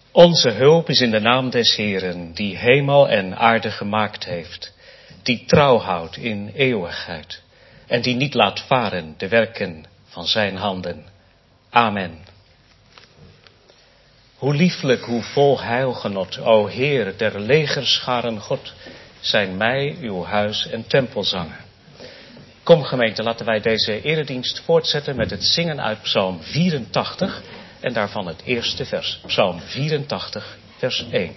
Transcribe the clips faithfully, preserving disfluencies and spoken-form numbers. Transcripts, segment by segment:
Onze hulp is in de naam des Heeren, die hemel en aarde gemaakt heeft, die trouw houdt in eeuwigheid en die niet laat varen de werken van zijn handen. Amen. Hoe lieflijk, hoe vol heilgenot, o Heer der legerscharen God, zijn mij uw huis en tempelzangen. Kom gemeente, laten wij deze eredienst voortzetten met het zingen uit Psalm vierentachtig en daarvan het eerste vers. Psalm vierentachtig, vers één.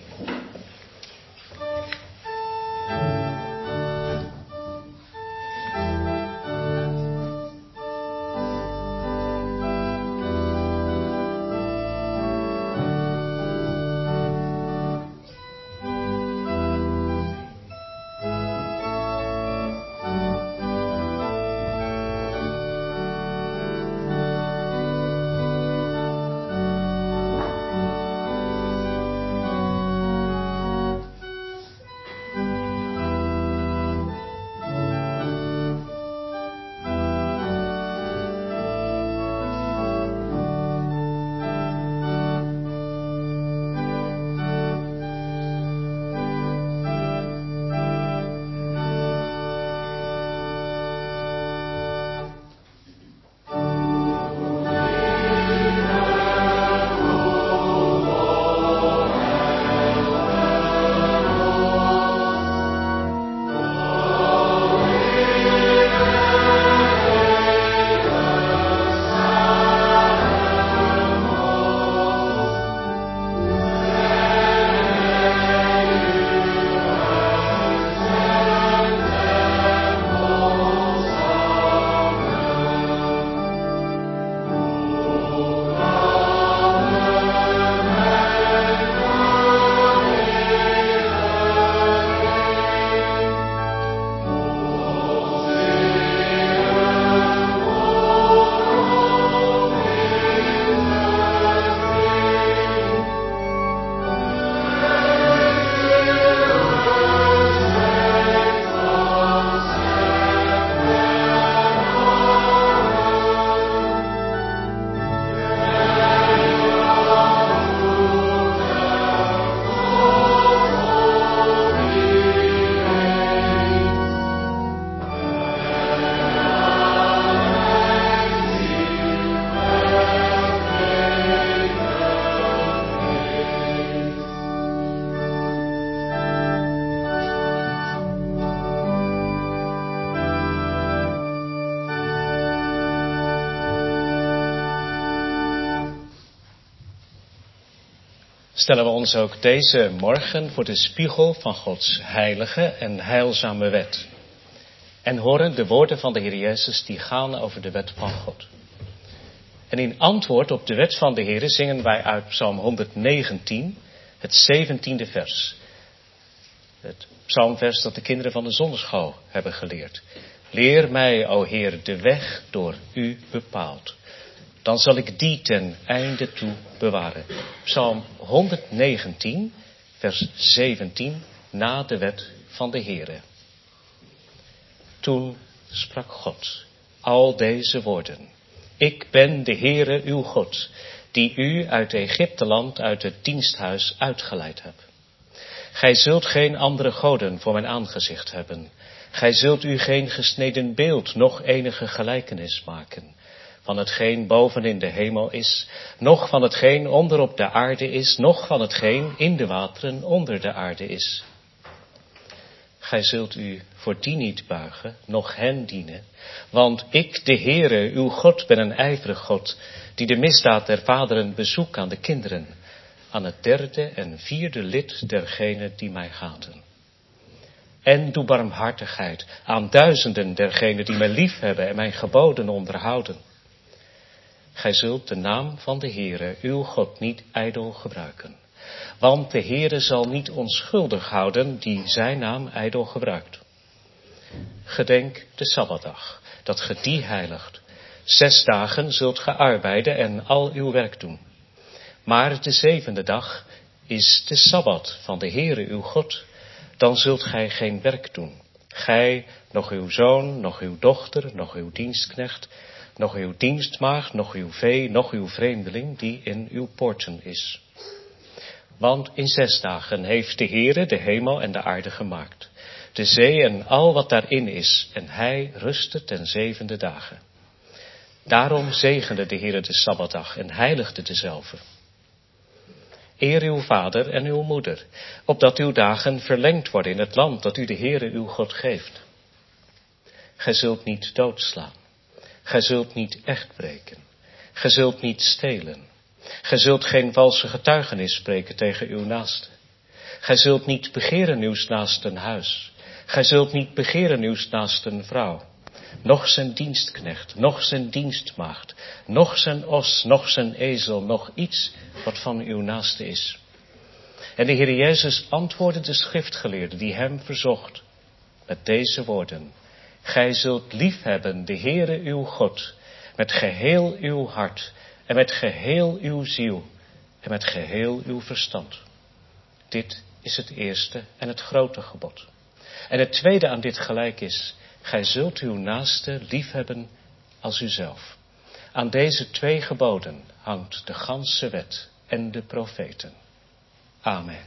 Stellen we ons ook deze morgen voor de spiegel van Gods heilige en heilzame wet. En horen de woorden van de Heer Jezus die gaan over de wet van God. En in antwoord op de wet van de Heer zingen wij uit Psalm honderdnegentien, het zeventiende vers. Het psalmvers dat de kinderen van de zonneschool hebben geleerd. Leer mij, o Heer, de weg door u bepaald. Dan zal ik die ten einde toe bewaren. Psalm honderdnegentien, vers zeventien, na de wet van de Heere. Toen sprak God al deze woorden. Ik ben de Heere uw God, die u uit Egypteland, uit het diensthuis uitgeleid heb. Gij zult geen andere goden voor mijn aangezicht hebben. Gij zult u geen gesneden beeld, noch enige gelijkenis maken. Van hetgeen boven in de hemel is, noch van hetgeen onder op de aarde is, noch van hetgeen in de wateren onder de aarde is. Gij zult u voor die niet buigen, noch hen dienen, want ik, de Heere, uw God, ben een ijverig God, die de misdaad der vaderen bezoekt aan de kinderen, aan het derde en vierde lid dergenen die mij haten. En doe barmhartigheid aan duizenden dergenen die mij lief hebben en mijn geboden onderhouden. Gij zult de naam van de Heere, uw God, niet ijdel gebruiken. Want de Heere zal niet onschuldig houden die zijn naam ijdel gebruikt. Gedenk de Sabbatdag, dat ge die heiligt. Zes dagen zult ge arbeiden en al uw werk doen. Maar de zevende dag is de Sabbat van de Heere uw God. Dan zult gij geen werk doen. Gij, nog uw zoon, nog uw dochter, nog uw dienstknecht, nog uw dienstmaagd, nog uw vee, nog uw vreemdeling die in uw poorten is. Want in zes dagen heeft de Heere de hemel en de aarde gemaakt, de zee en al wat daarin is, en hij rustte ten zevende dagen. Daarom zegende de Heere de Sabbatdag en heiligde dezelve. Eer uw vader en uw moeder, opdat uw dagen verlengd worden in het land dat u de Heere uw God geeft. Gij zult niet doodslaan, gij zult niet echt breken, gij zult niet stelen, gij zult geen valse getuigenis spreken tegen uw naaste. Gij zult niet begeren uws naasten huis, gij zult niet begeren uws naasten vrouw, noch zijn dienstknecht, noch zijn dienstmaagd, noch zijn os, noch zijn ezel, noch iets wat van uw naaste is. En de Heer Jezus antwoordde de schriftgeleerde die hem verzocht met deze woorden: Gij zult liefhebben de Heere uw God met geheel uw hart en met geheel uw ziel en met geheel uw verstand. Dit is het eerste en het grote gebod. En het tweede aan dit gelijk is: gij zult uw naaste liefhebben als uzelf. Aan deze twee geboden hangt de ganse wet en de profeten. Amen.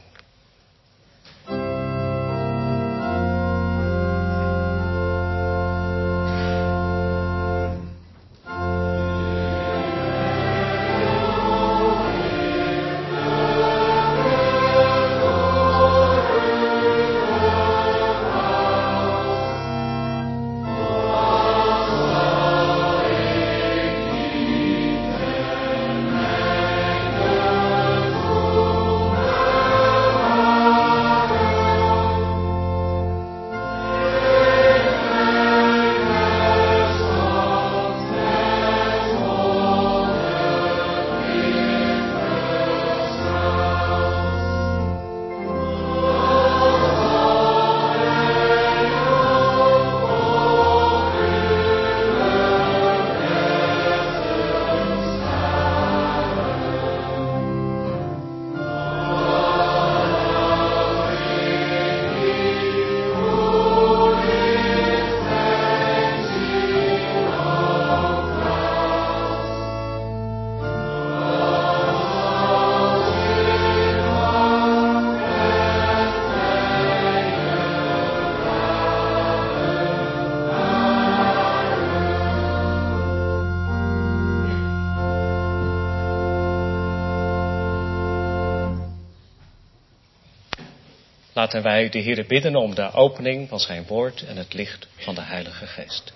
Laten wij de Heere bidden om de opening van zijn woord en het licht van de Heilige Geest.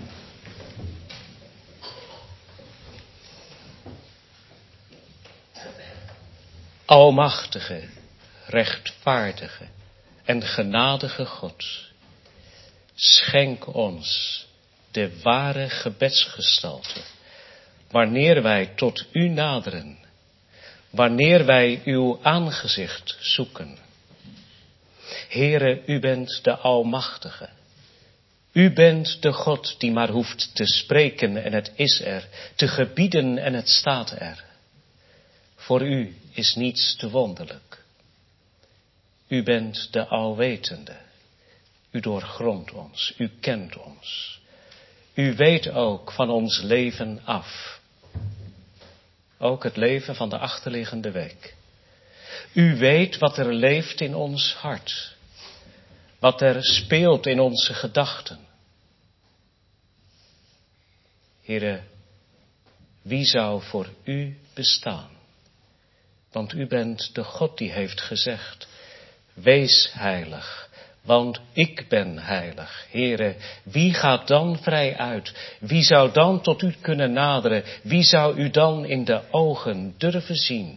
Almachtige, rechtvaardige en genadige God, schenk ons de ware gebedsgestalte, wanneer wij tot u naderen, wanneer wij uw aangezicht zoeken. Heere, u bent de Almachtige. U bent de God die maar hoeft te spreken en het is er, te gebieden en het staat er. Voor u is niets te wonderlijk. U bent de Alwetende. U doorgrondt ons, u kent ons. U weet ook van ons leven af. Ook het leven van de achterliggende week. U weet wat er leeft in ons hart. Wat er speelt in onze gedachten. Heere, wie zou voor u bestaan? Want u bent de God die heeft gezegd: wees heilig, want ik ben heilig. Heere, wie gaat dan vrij uit? Wie zou dan tot u kunnen naderen? Wie zou u dan in de ogen durven zien?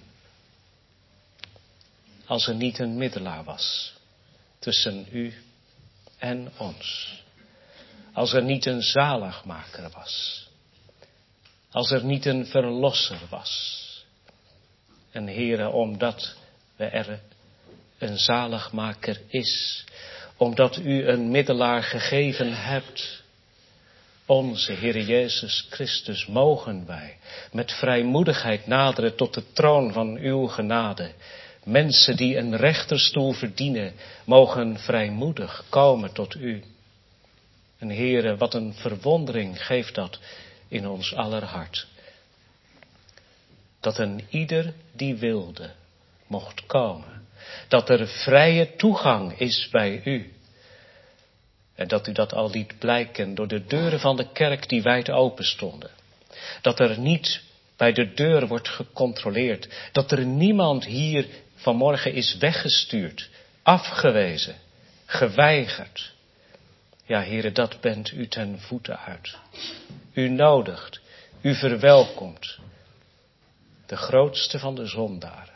Als er niet een middelaar was tussen u en ons. Als er niet een zaligmaker was. Als er niet een verlosser was. En Heere, omdat we er een zaligmaker is. Omdat u een middelaar gegeven hebt. Onze Heere Jezus Christus, mogen wij met vrijmoedigheid naderen tot de troon van uw genade. Mensen die een rechterstoel verdienen, mogen vrijmoedig komen tot u. En Heere, wat een verwondering geeft dat in ons aller hart. Dat een ieder die wilde, mocht komen. Dat er vrije toegang is bij u. En dat u dat al liet blijken door de deuren van de kerk die wijd open stonden. Dat er niet bij de deur wordt gecontroleerd. Dat er niemand hier vanmorgen is weggestuurd, afgewezen, geweigerd. Ja, Heere, dat bent u ten voeten uit. U nodigt, u verwelkomt de grootste van de zondaren.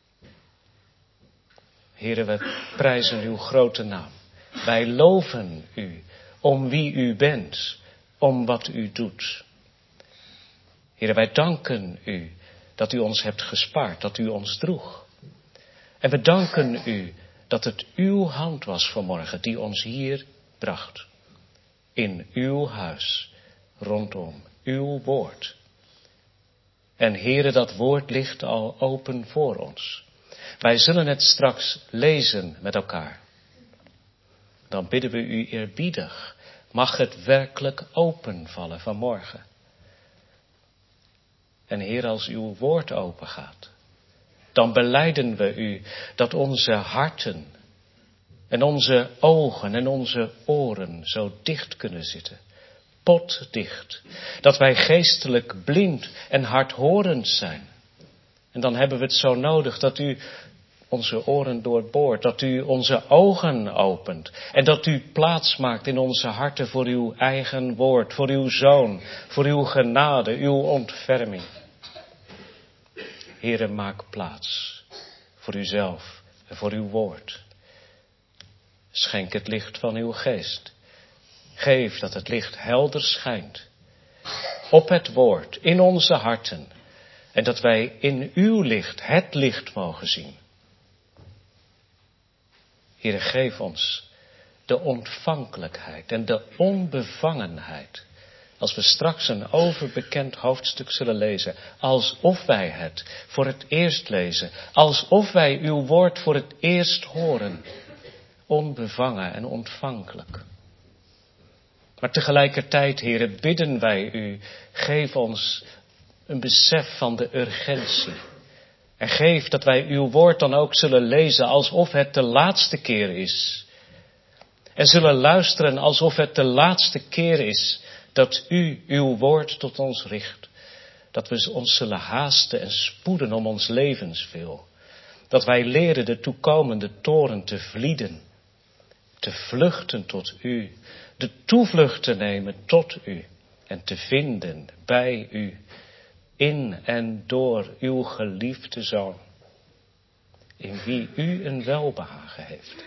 Heere, we prijzen uw grote naam. Wij loven u om wie u bent, om wat u doet. Heere, wij danken u dat u ons hebt gespaard, dat u ons droeg. En we danken u dat het uw hand was vanmorgen die ons hier bracht. In uw huis, rondom uw woord. En Heere, dat woord ligt al open voor ons. Wij zullen het straks lezen met elkaar. Dan bidden we u eerbiedig, mag het werkelijk openvallen vanmorgen. En Heer, als uw woord open gaat, dan belijden we u dat onze harten en onze ogen en onze oren zo dicht kunnen zitten. Potdicht. Dat wij geestelijk blind en hardhorend zijn. En dan hebben we het zo nodig dat u onze oren doorboort, dat u onze ogen opent en dat u plaats maakt in onze harten voor uw eigen woord, voor uw zoon, voor uw genade, uw ontferming. Heere, maak plaats voor uzelf en voor uw woord. Schenk het licht van uw geest. Geef dat het licht helder schijnt op het woord, in onze harten. En dat wij in uw licht het licht mogen zien. Heere, geef ons de ontvankelijkheid en de onbevangenheid. Als we straks een overbekend hoofdstuk zullen lezen. Alsof wij het voor het eerst lezen. Alsof wij uw woord voor het eerst horen. Onbevangen en ontvankelijk. Maar tegelijkertijd, Heere, bidden wij u, geef ons een besef van de urgentie. En geef dat wij uw woord dan ook zullen lezen alsof het de laatste keer is. En zullen luisteren alsof het de laatste keer is dat u uw woord tot ons richt. Dat we ons zullen haasten en spoeden om ons levenswil. Dat wij leren de toekomende toren te vlieden. Te vluchten tot u. De toevlucht te nemen tot u. En te vinden bij u. In en door uw geliefde Zoon. In wie u een welbehagen heeft.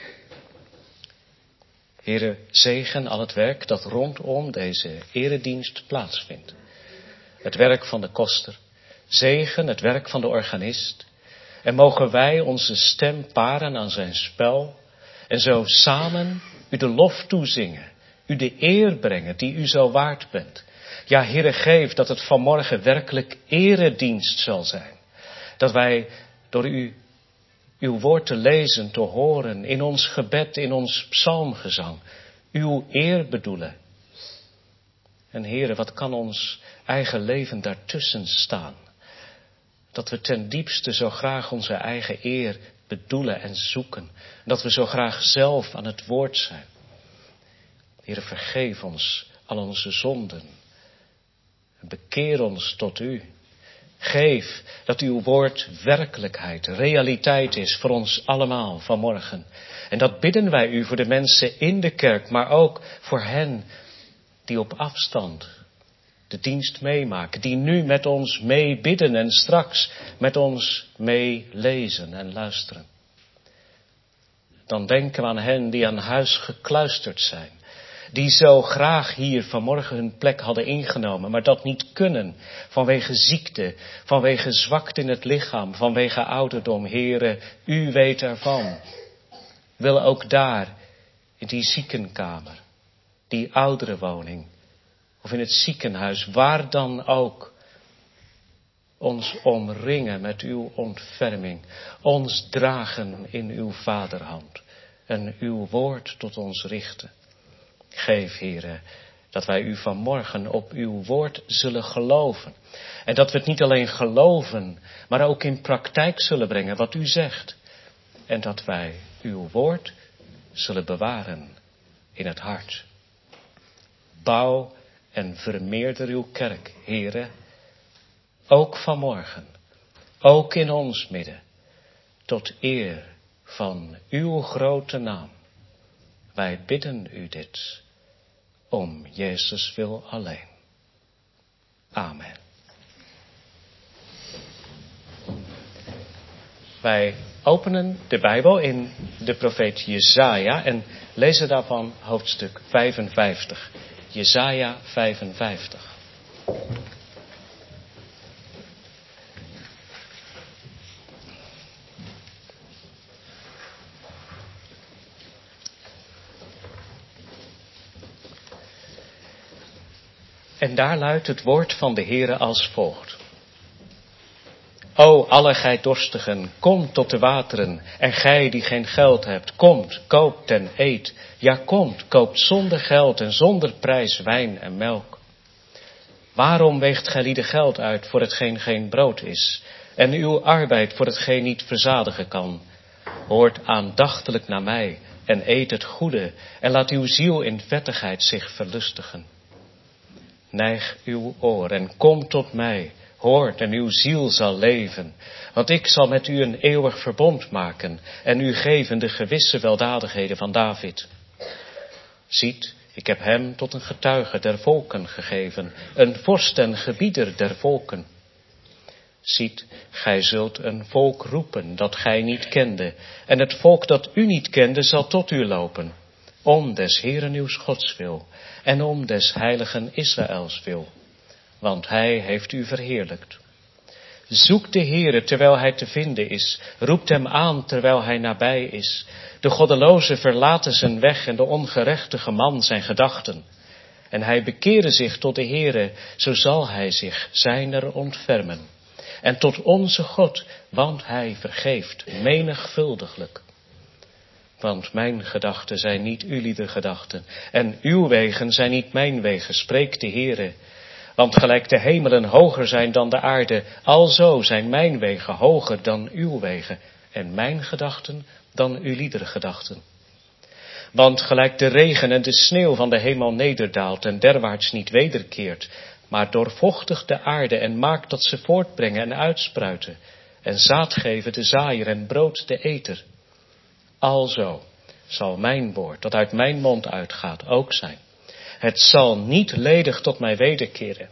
Heere, zegen al het werk dat rondom deze eredienst plaatsvindt. Het werk van de koster. Zegen het werk van de organist. En mogen wij onze stem paren aan zijn spel. En zo samen u de lof toezingen. U de eer brengen die u zo waard bent. Ja, Heere, geef dat het vanmorgen werkelijk eredienst zal zijn. Dat wij door u, uw woord te lezen, te horen, in ons gebed, in ons psalmgezang, uw eer bedoelen. En Heere, wat kan ons eigen leven daartussen staan? Dat we ten diepste zo graag onze eigen eer bedoelen en zoeken. Dat we zo graag zelf aan het woord zijn. Heere, vergeef ons al onze zonden. Bekeer ons tot u. Geef dat uw woord werkelijkheid, realiteit is voor ons allemaal vanmorgen. En dat bidden wij u voor de mensen in de kerk, maar ook voor hen die op afstand de dienst meemaken. Die nu met ons mee bidden en straks met ons mee lezen en luisteren. Dan denken we aan hen die aan huis gekluisterd zijn. Die zo graag hier vanmorgen hun plek hadden ingenomen, maar dat niet kunnen. Vanwege ziekte, vanwege zwakte in het lichaam, vanwege ouderdom. Heere, u weet ervan. Wil ook daar, in die ziekenkamer, die ouderenwoning, of in het ziekenhuis, waar dan ook, ons omringen met uw ontferming. Ons dragen in uw vaderhand en uw woord tot ons richten. Geef, Heere, Dat wij u vanmorgen op uw woord zullen geloven. En dat we het niet alleen geloven, maar ook in praktijk zullen brengen wat u zegt. En dat wij uw woord zullen bewaren in het hart. Bouw en vermeerder uw kerk, Heere, ook vanmorgen, ook in ons midden, tot eer van uw grote naam. Wij bidden u dit, om Jezus wil alleen. Amen. Wij openen de Bijbel in de profeet Jesaja en lezen daarvan hoofdstuk vijfenvijftig. Jesaja vijfenvijftig. En daar luidt het woord van de Heere als volgt. O, alle gij dorstigen, kom tot de wateren, en gij die geen geld hebt, komt, koopt en eet. Ja, komt, koopt zonder geld en zonder prijs wijn en melk. Waarom weegt gij lieden geld uit voor hetgeen geen brood is, en uw arbeid voor hetgeen niet verzadigen kan? Hoort aandachtiglijk naar mij, en eet het goede, en laat uw ziel in vettigheid zich verlustigen. Neig uw oor en kom tot mij. Hoort en uw ziel zal leven, want ik zal met u een eeuwig verbond maken en u geven de gewisse weldadigheden van David. Ziet, ik heb hem tot een getuige der volken gegeven, een vorst en gebieder der volken. Ziet, gij zult een volk roepen dat gij niet kende, en het volk dat u niet kende zal tot u lopen, om des Heeren uws Gods wil en om des heiligen Israëls wil. Want hij heeft u verheerlijkt. Zoek de Heere terwijl hij te vinden is. Roept hem aan terwijl hij nabij is. De goddeloze verlaten zijn weg en de ongerechtige man zijn gedachten. En hij bekere zich tot de Heere, zo zal hij zich zijner ontfermen. En tot onze God, want hij vergeeft menigvuldiglijk. Want mijn gedachten zijn niet ulieder gedachten, en uw wegen zijn niet mijn wegen, spreekt de Heere. Want gelijk de hemelen hoger zijn dan de aarde, alzo zijn mijn wegen hoger dan uw wegen, en mijn gedachten dan ulieder gedachten. Want gelijk de regen en de sneeuw van de hemel nederdaalt en derwaarts niet wederkeert, maar doorvochtigt de aarde en maakt dat ze voortbrengen en uitspruiten, en zaad geven de zaaier en brood de eter. Alzo zal mijn woord, dat uit mijn mond uitgaat, ook zijn. Het zal niet ledig tot mij wederkeren,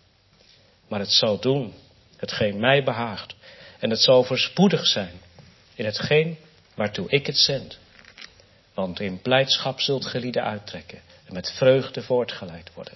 maar het zal doen hetgeen mij behaagt. En het zal voorspoedig zijn in hetgeen waartoe ik het zend. Want in blijdschap zult ge lieden uittrekken en met vreugde voortgeleid worden.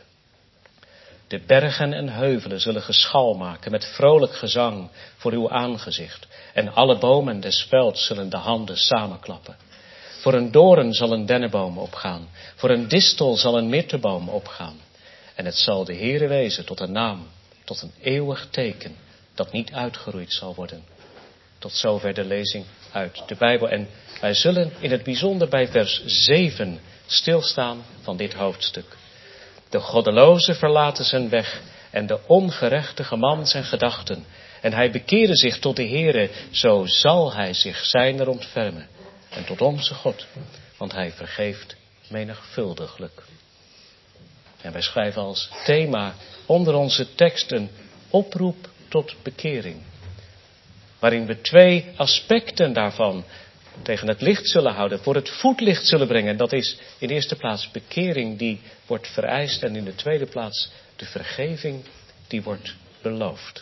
De bergen en heuvelen zullen geschal maken met vrolijk gezang voor uw aangezicht. En alle bomen des velds zullen de handen samenklappen. Voor een doorn zal een dennenboom opgaan. Voor een distel zal een mirteboom opgaan. En het zal de Heere wezen tot een naam, tot een eeuwig teken, dat niet uitgeroeid zal worden. Tot zover de lezing uit de Bijbel. En wij zullen in het bijzonder bij vers zeven stilstaan van dit hoofdstuk. De goddeloze verlaten zijn weg en de ongerechtige man zijn gedachten. En hij bekeerde zich tot de Heere, zo zal hij zich zijner ontfermen. En tot onze God, want hij vergeeft menigvuldiglijk. En wij schrijven als thema onder onze tekst een oproep tot bekering. Waarin we twee aspecten daarvan tegen het licht zullen houden, voor het voetlicht zullen brengen. Dat is in de eerste plaats bekering die wordt vereist en in de tweede plaats de vergeving die wordt beloofd.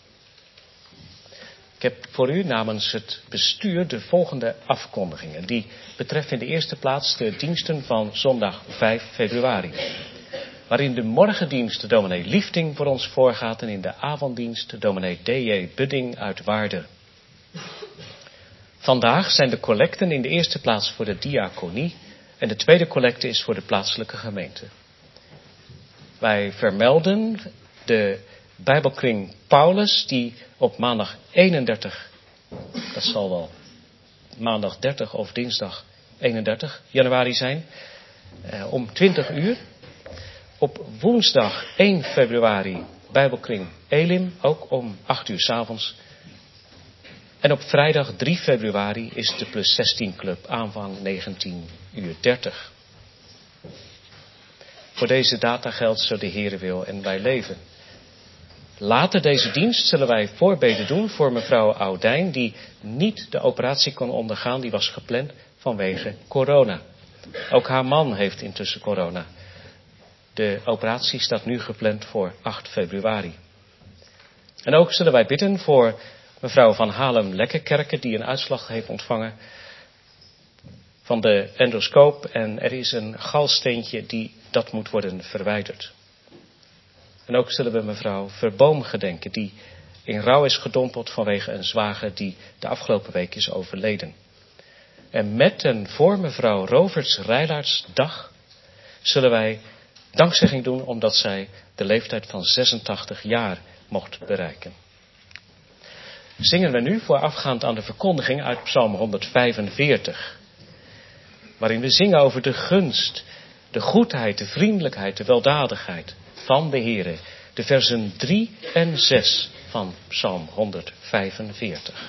Ik heb voor u namens het bestuur de volgende afkondigingen. Die betreffen in de eerste plaats de diensten van zondag vijf februari. Waarin de morgendienst de dominee Liefding voor ons voorgaat en in de avonddienst de dominee D J Budding uit Waarder. Vandaag zijn de collecten in de eerste plaats voor de diaconie en de tweede collecte is voor de plaatselijke gemeente. Wij vermelden de Bijbelkring Paulus die op maandag eenendertig, dat zal wel maandag dertig of dinsdag eenendertig januari zijn, eh, om twintig uur Op woensdag één februari Bijbelkring Elim, ook om acht uur 's avonds. En op vrijdag drie februari is de Plus zestien Club, aanvang negentien uur dertig. Voor deze data geldt zo de Heere wil en wij leven. Later deze dienst zullen wij voorbeden doen voor mevrouw Oudijn, die niet de operatie kon ondergaan, die was gepland vanwege corona. Ook haar man heeft intussen corona. De operatie staat nu gepland voor acht februari. En ook zullen wij bidden voor mevrouw van Halem-Lekkerkerke, die een uitslag heeft ontvangen van de endoscoop. En er is een galsteentje die dat moet worden verwijderd. En ook zullen we mevrouw Verboom gedenken, die in rouw is gedompeld vanwege een zwager die de afgelopen week is overleden. En met en voor mevrouw Roverts Rijlaards dag zullen wij dankzegging doen omdat zij de leeftijd van zesentachtig jaar mocht bereiken. Zingen we nu voorafgaand aan de verkondiging uit Psalm honderdvijfenveertig. Waarin we zingen over de gunst, de goedheid, de vriendelijkheid, de weldadigheid van de Heere. De versen drie en zes van Psalm honderdvijfenveertig.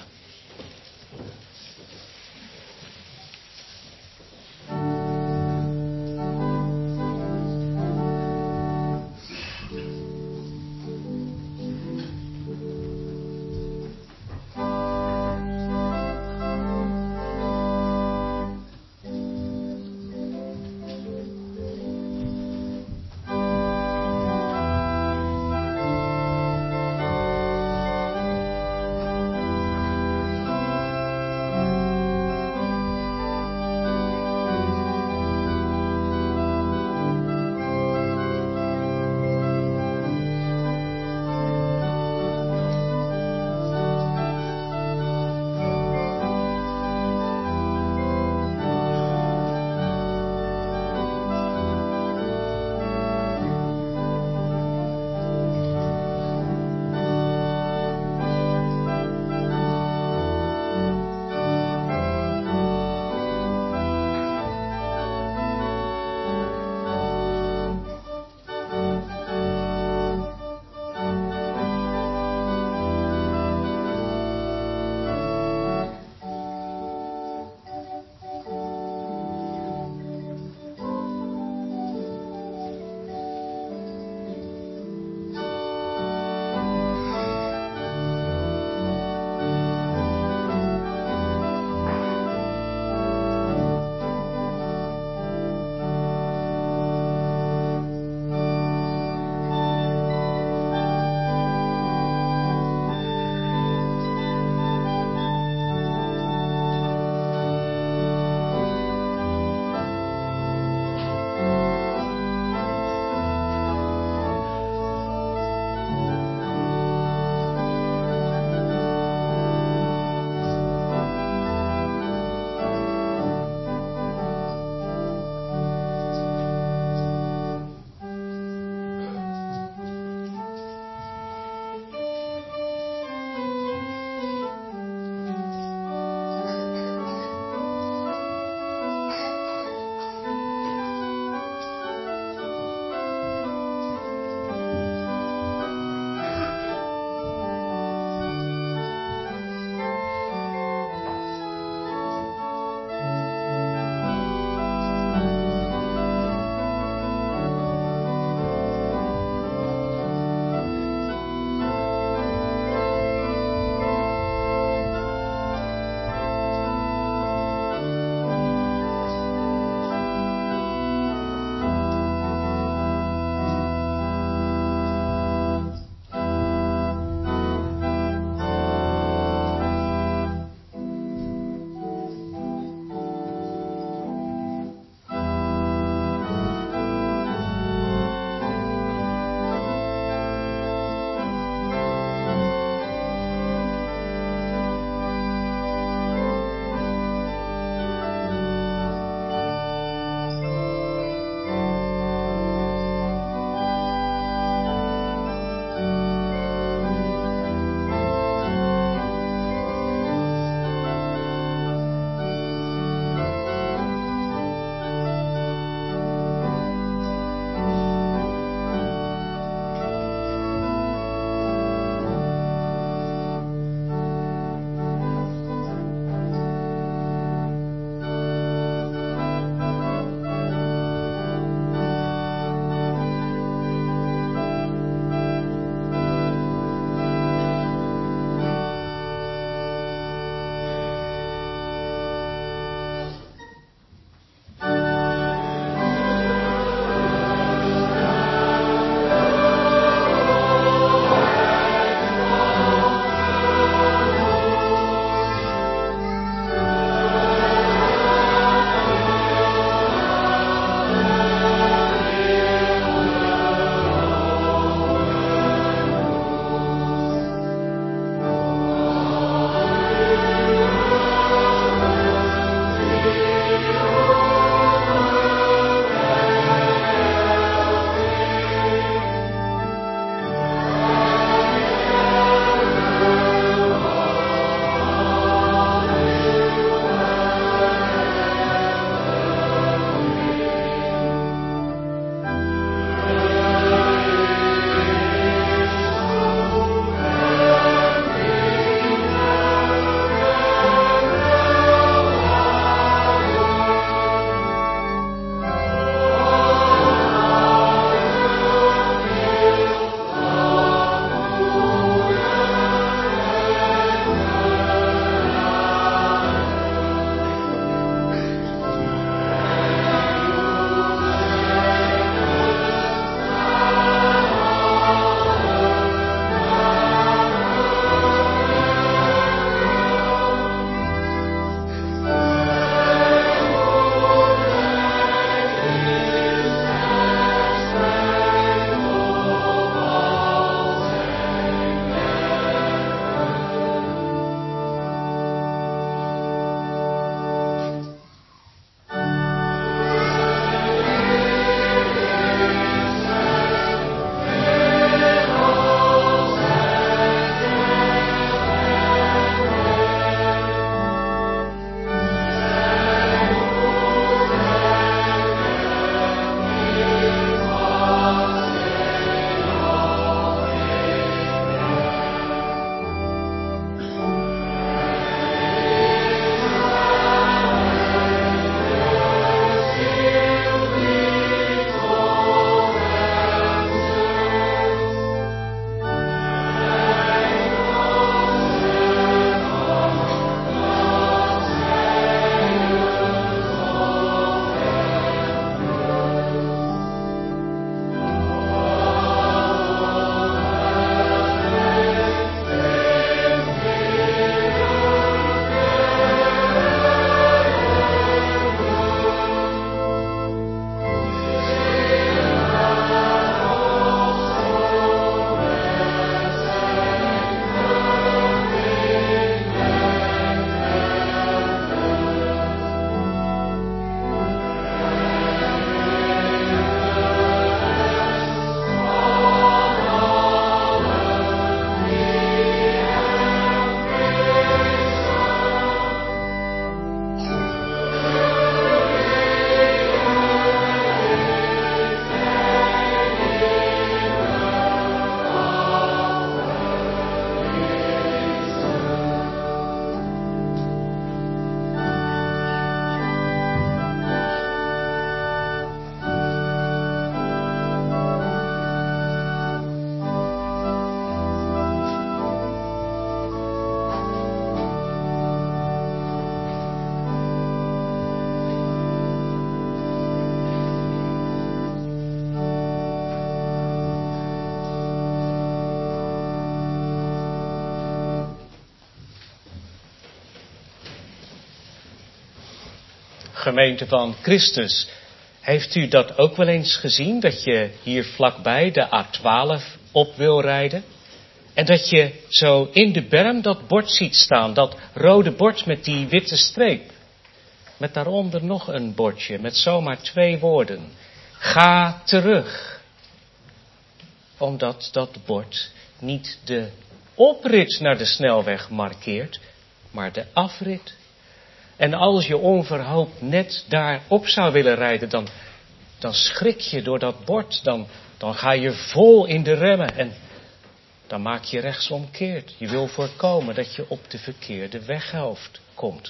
gemeente van Christus, heeft u dat ook wel eens gezien? Dat je hier vlakbij de A twaalf op wil rijden? En dat je zo in de berm dat bord ziet staan, dat rode bord met die witte streep. Met daaronder nog een bordje met zomaar twee woorden. Ga terug. Omdat dat bord niet de oprit naar de snelweg markeert, maar de afrit. En als je onverhoopt net daarop zou willen rijden, dan, dan schrik je door dat bord. Dan, dan ga je vol in de remmen en dan maak je rechtsomkeert. Je wil voorkomen dat je op de verkeerde weghelft komt.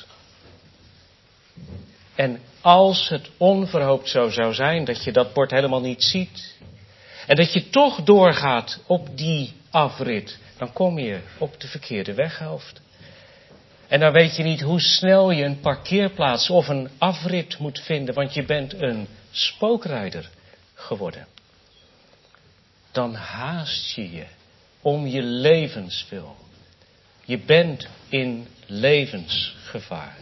En als het onverhoopt zo zou zijn dat je dat bord helemaal niet ziet, en dat je toch doorgaat op die afrit, dan kom je op de verkeerde weghelft. En dan weet je niet hoe snel je een parkeerplaats of een afrit moet vinden, want je bent een spookrijder geworden. Dan haast je je om je levenswil. Je bent in levensgevaar.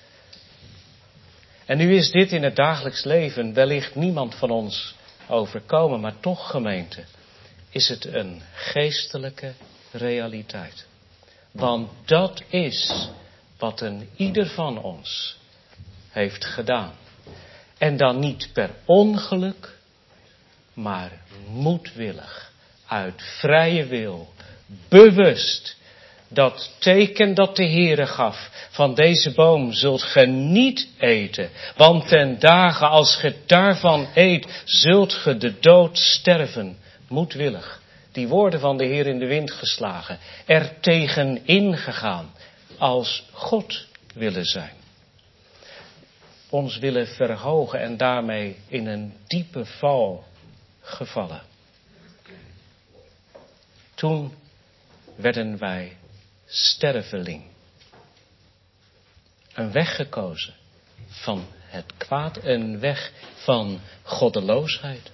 En nu is dit in het dagelijks leven wellicht niemand van ons overkomen, maar toch, gemeente, is het een geestelijke realiteit. Want dat is wat een ieder van ons heeft gedaan. En dan niet per ongeluk, maar moedwillig, uit vrije wil, bewust. Dat teken dat de Heere gaf, van deze boom zult ge niet eten, want ten dagen als ge daarvan eet, zult ge de dood sterven, moedwillig. Die woorden van de Heer in de wind geslagen, er tegen ingegaan, als God willen zijn. Ons willen verhogen en daarmee in een diepe val gevallen. Toen werden wij sterveling. Een weg gekozen van het kwaad, een weg van goddeloosheid.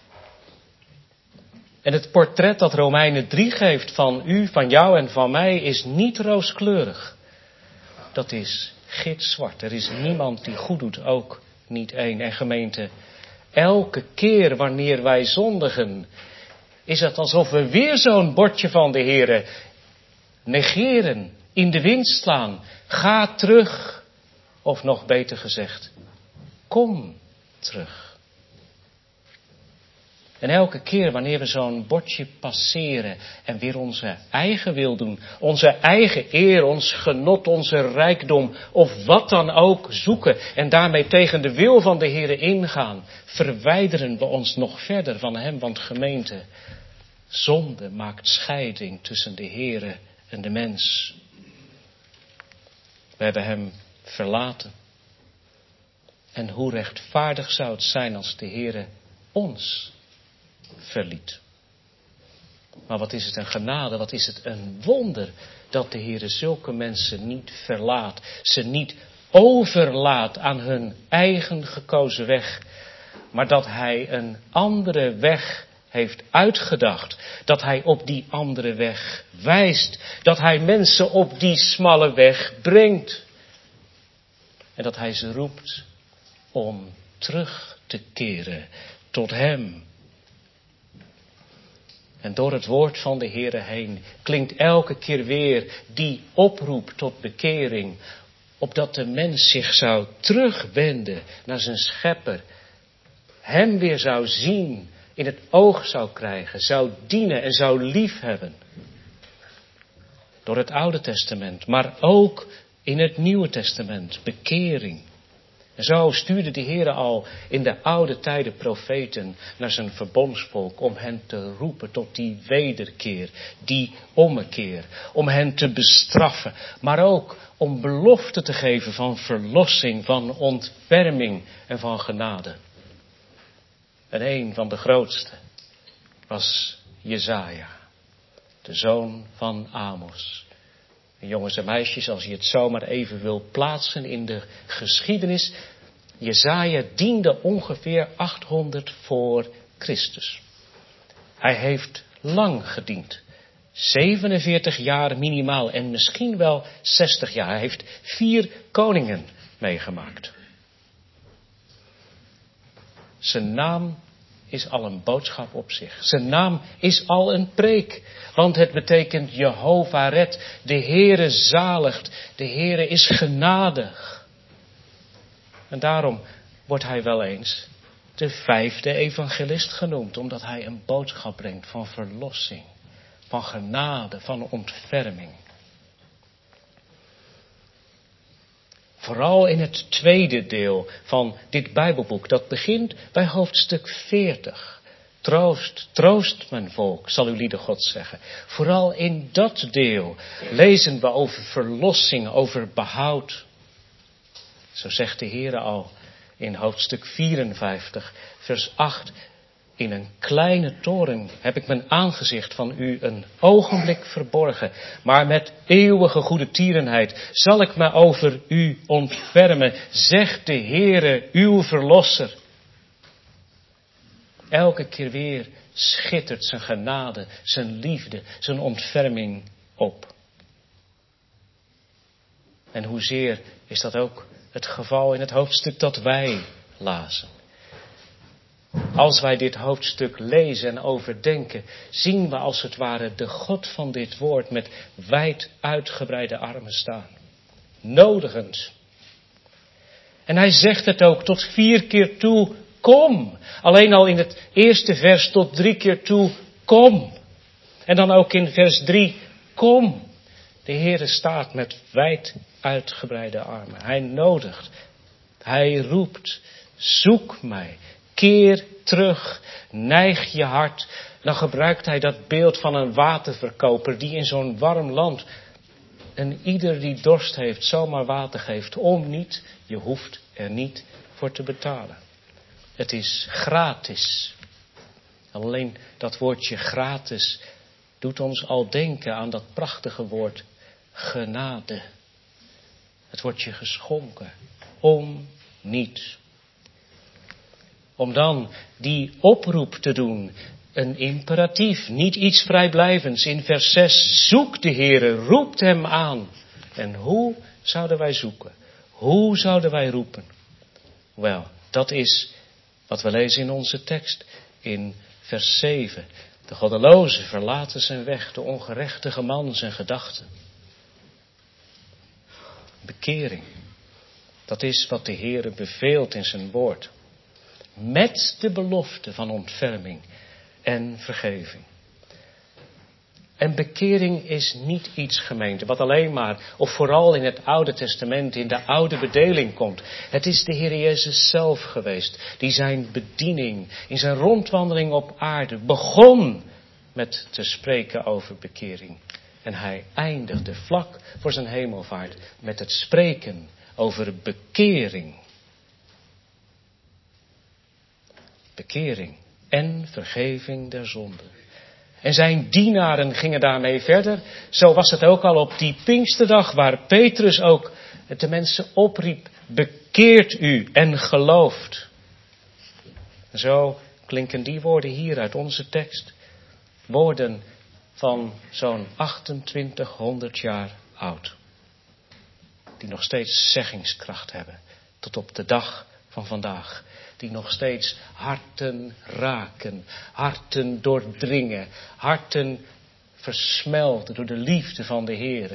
En het portret dat Romeinen drie geeft van u, van jou en van mij is niet rooskleurig. Dat is gitzwart. Er is niemand die goed doet, ook niet één. En gemeente, elke keer wanneer wij zondigen, is het alsof we weer zo'n bordje van de Heere negeren, in de wind slaan. Ga terug. Of nog beter gezegd, kom terug. En elke keer wanneer we zo'n bordje passeren en weer onze eigen wil doen, onze eigen eer, ons genot, onze rijkdom of wat dan ook zoeken en daarmee tegen de wil van de Heere ingaan, verwijderen we ons nog verder van Hem, want gemeente, zonde maakt scheiding tussen de Heere en de mens. We hebben Hem verlaten. En hoe rechtvaardig zou het zijn als de Heere ons verliet. Maar wat is het een genade, wat is het een wonder dat de Heere zulke mensen niet verlaat. Ze niet overlaat aan hun eigen gekozen weg. Maar dat Hij een andere weg heeft uitgedacht. Dat Hij op die andere weg wijst. Dat Hij mensen op die smalle weg brengt. En dat Hij ze roept om terug te keren tot Hem. En door het woord van de Heere heen klinkt elke keer weer die oproep tot bekering. Opdat de mens zich zou terugwenden naar zijn schepper. Hem weer zou zien, in het oog zou krijgen, zou dienen en zou liefhebben. Door het Oude Testament, maar ook in het Nieuwe Testament, bekering. En zo stuurde de Heere al in de oude tijden profeten naar zijn verbondsvolk om hen te roepen tot die wederkeer, die ommekeer. Om hen te bestraffen, maar ook om belofte te geven van verlossing, van ontferming en van genade. En een van de grootste was Jesaja, de zoon van Amos. En jongens en meisjes, als je het zomaar even wil plaatsen in de geschiedenis. Jesaja diende ongeveer achthonderd voor Christus. Hij heeft lang gediend. zevenenveertig jaar minimaal en misschien wel zestig jaar. Hij heeft vier koningen meegemaakt. Zijn naam is al een boodschap op zich. Zijn naam is al een preek. Want het betekent Jehovah red. De Heere zaligt. De Heere is genadig. En daarom wordt hij wel eens de vijfde evangelist genoemd. Omdat hij een boodschap brengt van verlossing. Van genade, van ontferming. Vooral in het tweede deel van dit Bijbelboek. Dat begint bij hoofdstuk veertig. Troost, troost mijn volk, zal uw lieden God zeggen. Vooral in dat deel lezen we over verlossing, over behoud. Zo zegt de Heere al in hoofdstuk vierenvijftig, vers acht. In een kleine toren heb ik mijn aangezicht van u een ogenblik verborgen. Maar met eeuwige goede tierenheid zal ik me over u ontfermen, zegt de Heere, uw verlosser. Elke keer weer schittert zijn genade, zijn liefde, zijn ontferming op. En hoezeer is dat ook het geval in het hoofdstuk dat wij lazen. Als wij dit hoofdstuk lezen en overdenken, zien we als het ware de God van dit woord met wijd uitgebreide armen staan. Nodigend. En hij zegt het ook tot vier keer toe, kom. Alleen al in het eerste vers tot drie keer toe, kom. En dan ook in vers drie, kom. De Heere staat met wijd uitgebreide armen. Hij nodigt. Hij roept, zoek mij. Keer terug, neig je hart. Dan gebruikt hij dat beeld van een waterverkoper die in zo'n warm land en ieder die dorst heeft zomaar water geeft. Om niet, je hoeft er niet voor te betalen. Het is gratis. Alleen dat woordje gratis doet ons al denken aan dat prachtige woord genade. Het wordt je geschonken. Om niet. Om dan die oproep te doen, een imperatief, niet iets vrijblijvends. In vers zes, zoek de Heere, roept hem aan. En hoe zouden wij zoeken? Hoe zouden wij roepen? Wel, dat is wat we lezen in onze tekst, in vers zeven. De goddeloze verlaten zijn weg, de ongerechtige man zijn gedachten. Bekering, dat is wat de Heere beveelt in zijn woord. Met de belofte van ontferming en vergeving. En bekering is niet iets, gemeente, wat alleen maar of vooral in het Oude Testament in de oude bedeling komt. Het is de Heer Jezus zelf geweest die zijn bediening in zijn rondwandeling op aarde begon met te spreken over bekering. En hij eindigde vlak voor zijn hemelvaart met het spreken over bekering. Bekering en vergeving der zonden. En zijn dienaren gingen daarmee verder. Zo was het ook al op die Pinksterdag waar Petrus ook de mensen opriep. Bekeert u en gelooft. Zo klinken die woorden hier uit onze tekst. Woorden van zo'n achtentwintighonderd jaar oud. Die nog steeds zeggingskracht hebben. Tot op de dag van vandaag. Die nog steeds harten raken, harten doordringen, harten versmelten door de liefde van de Heere.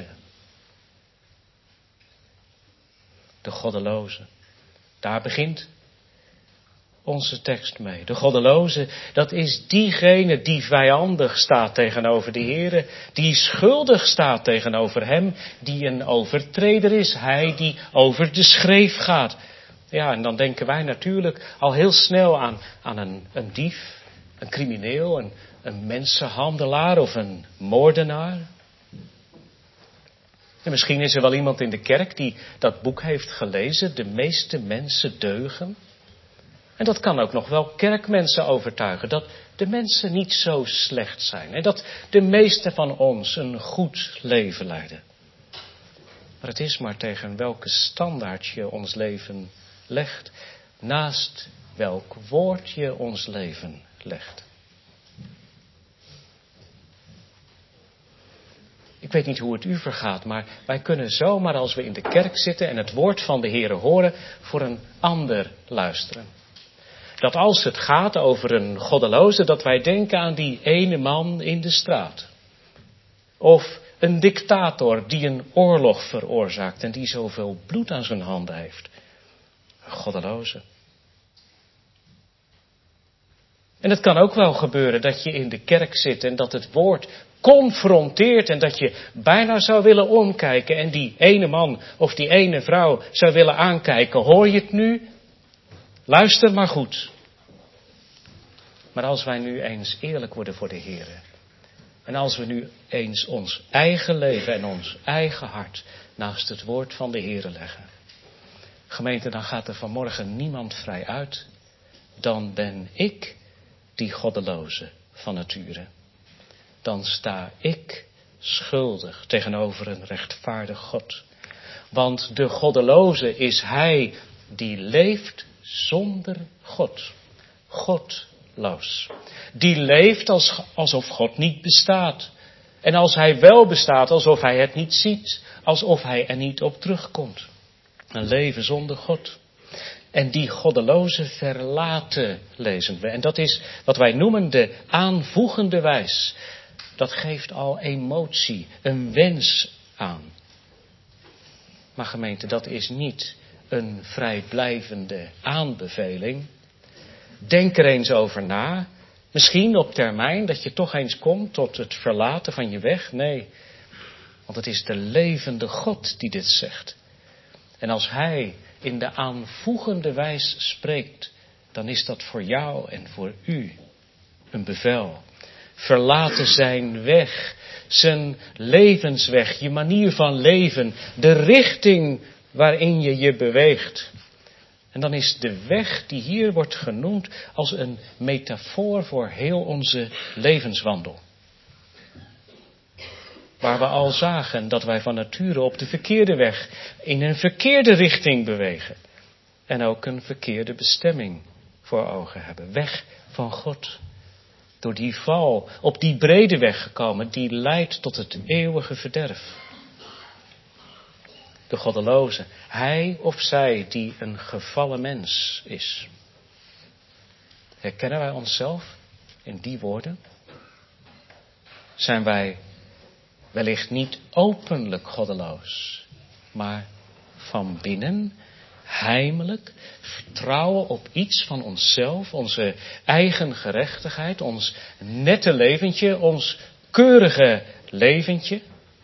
De goddeloze. Daar begint onze tekst mee. De goddeloze, dat is diegene die vijandig staat tegenover de Heere, die schuldig staat tegenover hem, die een overtreder is, hij die over de schreef gaat. Ja, en dan denken wij natuurlijk al heel snel aan, aan een, een dief, een crimineel, een, een mensenhandelaar of een moordenaar. En misschien is er wel iemand in de kerk die dat boek heeft gelezen, De meeste mensen deugen. En dat kan ook nog wel kerkmensen overtuigen, dat de mensen niet zo slecht zijn. En dat de meesten van ons een goed leven leiden. Maar het is maar tegen welke standaard je ons leven legt, naast welk woord je ons leven legt. Ik weet niet hoe het u vergaat, maar wij kunnen zomaar als we in de kerk zitten en het woord van de Heere horen, voor een ander luisteren. dat als het gaat over een goddeloze, dat wij denken aan die ene man in de straat. Of een dictator die een oorlog veroorzaakt en die zoveel bloed aan zijn handen heeft. Een goddeloze. En het kan ook wel gebeuren dat je in de kerk zit en dat het woord confronteert en dat je bijna zou willen omkijken en die ene man of die ene vrouw zou willen aankijken. Hoor je het nu? Luister maar goed. Maar als wij nu eens eerlijk worden voor de Heer. En als we nu eens ons eigen leven en ons eigen hart naast het woord van de Heer leggen. Gemeente, dan gaat er vanmorgen niemand vrij uit. Dan ben ik die goddeloze van nature. Dan sta ik schuldig tegenover een rechtvaardig God. Want de goddeloze is hij die leeft zonder God. Godloos. Die leeft als, alsof God niet bestaat. En als hij wel bestaat, alsof hij het niet ziet. Alsof hij er niet op terugkomt. Een leven zonder God. En die goddeloze verlaten, lezen we. En dat is wat wij noemen de aanvoegende wijs. Dat geeft al emotie, een wens aan. Maar gemeente, dat is niet een vrijblijvende aanbeveling. Denk er eens over na. Misschien op termijn dat je toch eens komt tot het verlaten van je weg. Nee, want het is de levende God die dit zegt. En als hij in de aanvoegende wijs spreekt, dan is dat voor jou en voor u een bevel. Verlaten zijn weg, zijn levensweg, je manier van leven, de richting waarin je je beweegt. En dan is de weg die hier wordt genoemd als een metafoor voor heel onze levenswandel. Waar we al zagen dat wij van nature op de verkeerde weg, in een verkeerde richting bewegen. En ook een verkeerde bestemming voor ogen hebben. Weg van God. Door die val op die brede weg gekomen, die leidt tot het eeuwige verderf. De goddeloze, hij of zij die een gevallen mens is. Herkennen wij onszelf in die woorden? Zijn wij wellicht niet openlijk goddeloos, maar van binnen, heimelijk, vertrouwen op iets van onszelf, onze eigen gerechtigheid, ons nette leventje, ons keurige leventje?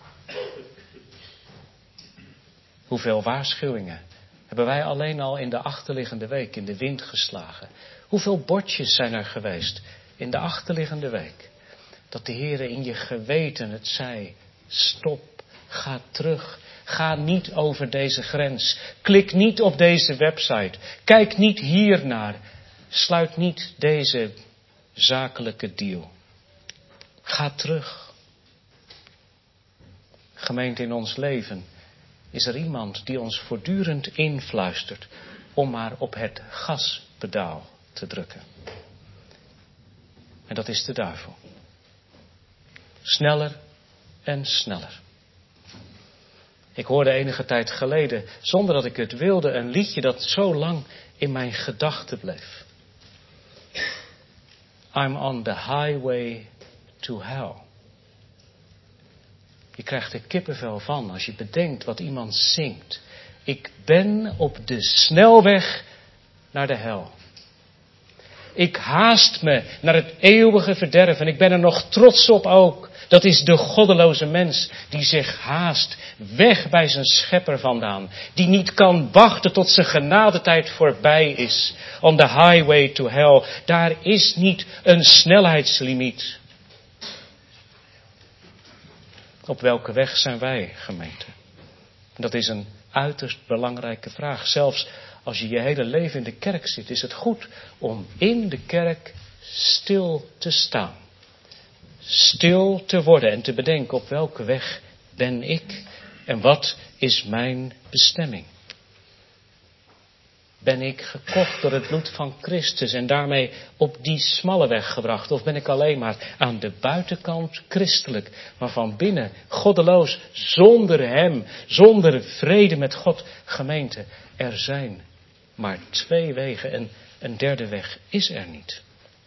Hoeveel waarschuwingen hebben wij alleen al in de achterliggende week in de wind geslagen? Hoeveel bordjes zijn er geweest in de achterliggende week? Dat de Heere in je geweten het zei, stop, ga terug, ga niet over deze grens, klik niet op deze website, kijk niet hiernaar, sluit niet deze zakelijke deal. Ga terug. Gemeente, in ons leven is er iemand die ons voortdurend influistert om maar op het gaspedaal te drukken. En dat is de duivel. Sneller en sneller. Ik hoorde enige tijd geleden, zonder dat ik het wilde, een liedje dat zo lang in mijn gedachten bleef. I'm on the highway to hell. Je krijgt er kippenvel van als je bedenkt wat iemand zingt. Ik ben op de snelweg naar de hel. Ik haast me naar het eeuwige verderf en ik ben er nog trots op ook. Dat is de goddeloze mens die zich haast weg bij zijn schepper vandaan. Die niet kan wachten tot zijn genadetijd voorbij is. On the highway to hell. Daar is niet een snelheidslimiet. Op welke weg zijn wij, gemeente? Dat is een uiterst belangrijke vraag. Zelfs als je je hele leven in de kerk zit, is het goed om in de kerk stil te staan. Stil te worden en te bedenken op welke weg ben ik en wat is mijn bestemming. Ben ik gekocht door het bloed van Christus en daarmee op die smalle weg gebracht? Of ben ik alleen maar aan de buitenkant christelijk, maar van binnen goddeloos, zonder hem, zonder vrede met God? Gemeente, er zijn maar twee wegen en Een derde weg is er niet.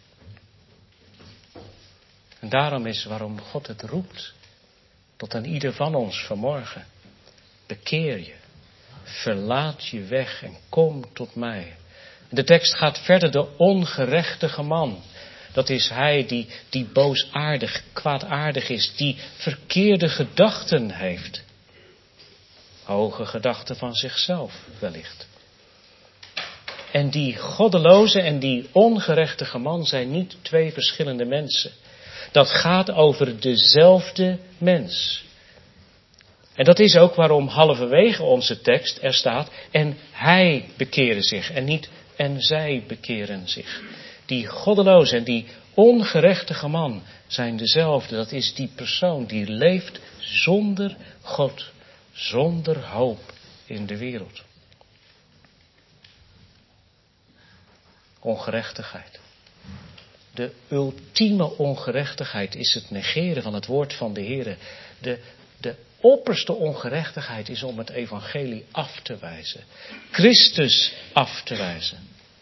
En daarom is waarom God het roept tot aan ieder van ons vanmorgen. Bekeer je, verlaat je weg en kom tot mij. De tekst gaat verder, de ongerechtige man. Dat is hij die, die boosaardig, kwaadaardig is, die verkeerde gedachten heeft. Hoge gedachten van zichzelf wellicht. En die goddeloze en die ongerechtige man zijn niet twee verschillende mensen. Dat gaat over dezelfde mens. En dat is ook waarom halverwege onze tekst er staat, en hij bekeerde zich en niet en zij bekeren zich. Die goddeloze en die ongerechtige man zijn dezelfde. Dat is die persoon die leeft zonder God, zonder hoop in de wereld. Ongerechtigheid. De ultieme ongerechtigheid is het negeren van het woord van de Heer. De, de opperste ongerechtigheid is om het evangelie af te wijzen. Christus af te wijzen.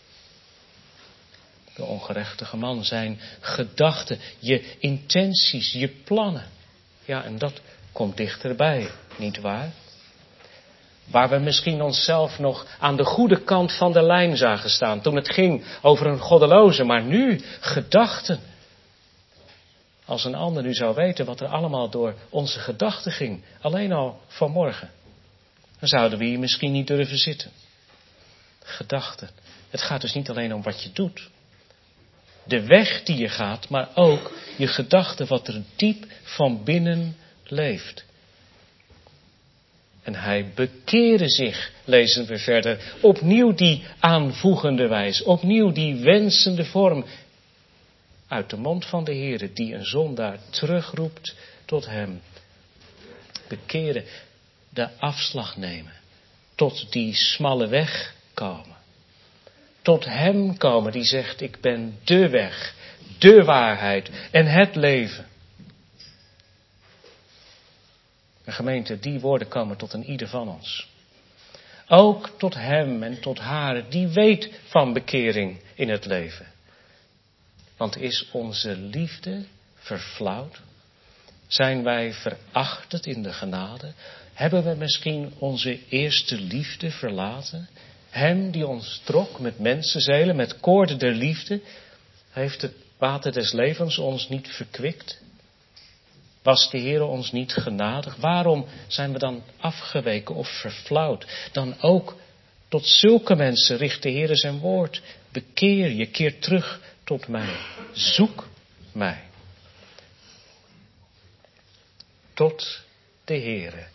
De ongerechtige man, zijn gedachten, je intenties, je plannen. Ja, en dat komt dichterbij, niet waar? Waar we misschien onszelf nog aan de goede kant van de lijn zagen staan toen het ging over een goddeloze, maar nu gedachten. Als een ander nu zou weten wat er allemaal door onze gedachten ging, alleen al vanmorgen, dan zouden we hier misschien niet durven zitten. Gedachten. Het gaat dus niet alleen om wat je doet. De weg die je gaat, maar ook je gedachten, wat er diep van binnen leeft. En hij bekeerde zich, lezen we verder, opnieuw die aanvoegende wijs, opnieuw die wensende vorm uit de mond van de Heere, die een zondaar terugroept tot hem. Bekeren, de afslag nemen, tot die smalle weg komen. Tot hem komen die zegt, ik ben de weg, de waarheid en het leven. En gemeente, die woorden komen tot een ieder van ons. Ook tot hem en tot haar, die weet van bekering in het leven. Want is onze liefde verflauwd? Zijn wij verachterd in de genade? Hebben we misschien onze eerste liefde verlaten? Hem die ons trok met mensenzelen, met koorden der liefde, heeft het water des levens ons niet verkwikt? Was de Heer ons niet genadig? Waarom zijn we dan afgeweken of verflauwd? Dan ook tot zulke mensen richt de Heer zijn woord. Bekeer je, keer terug tot mij. Zoek mij. Tot de Heer.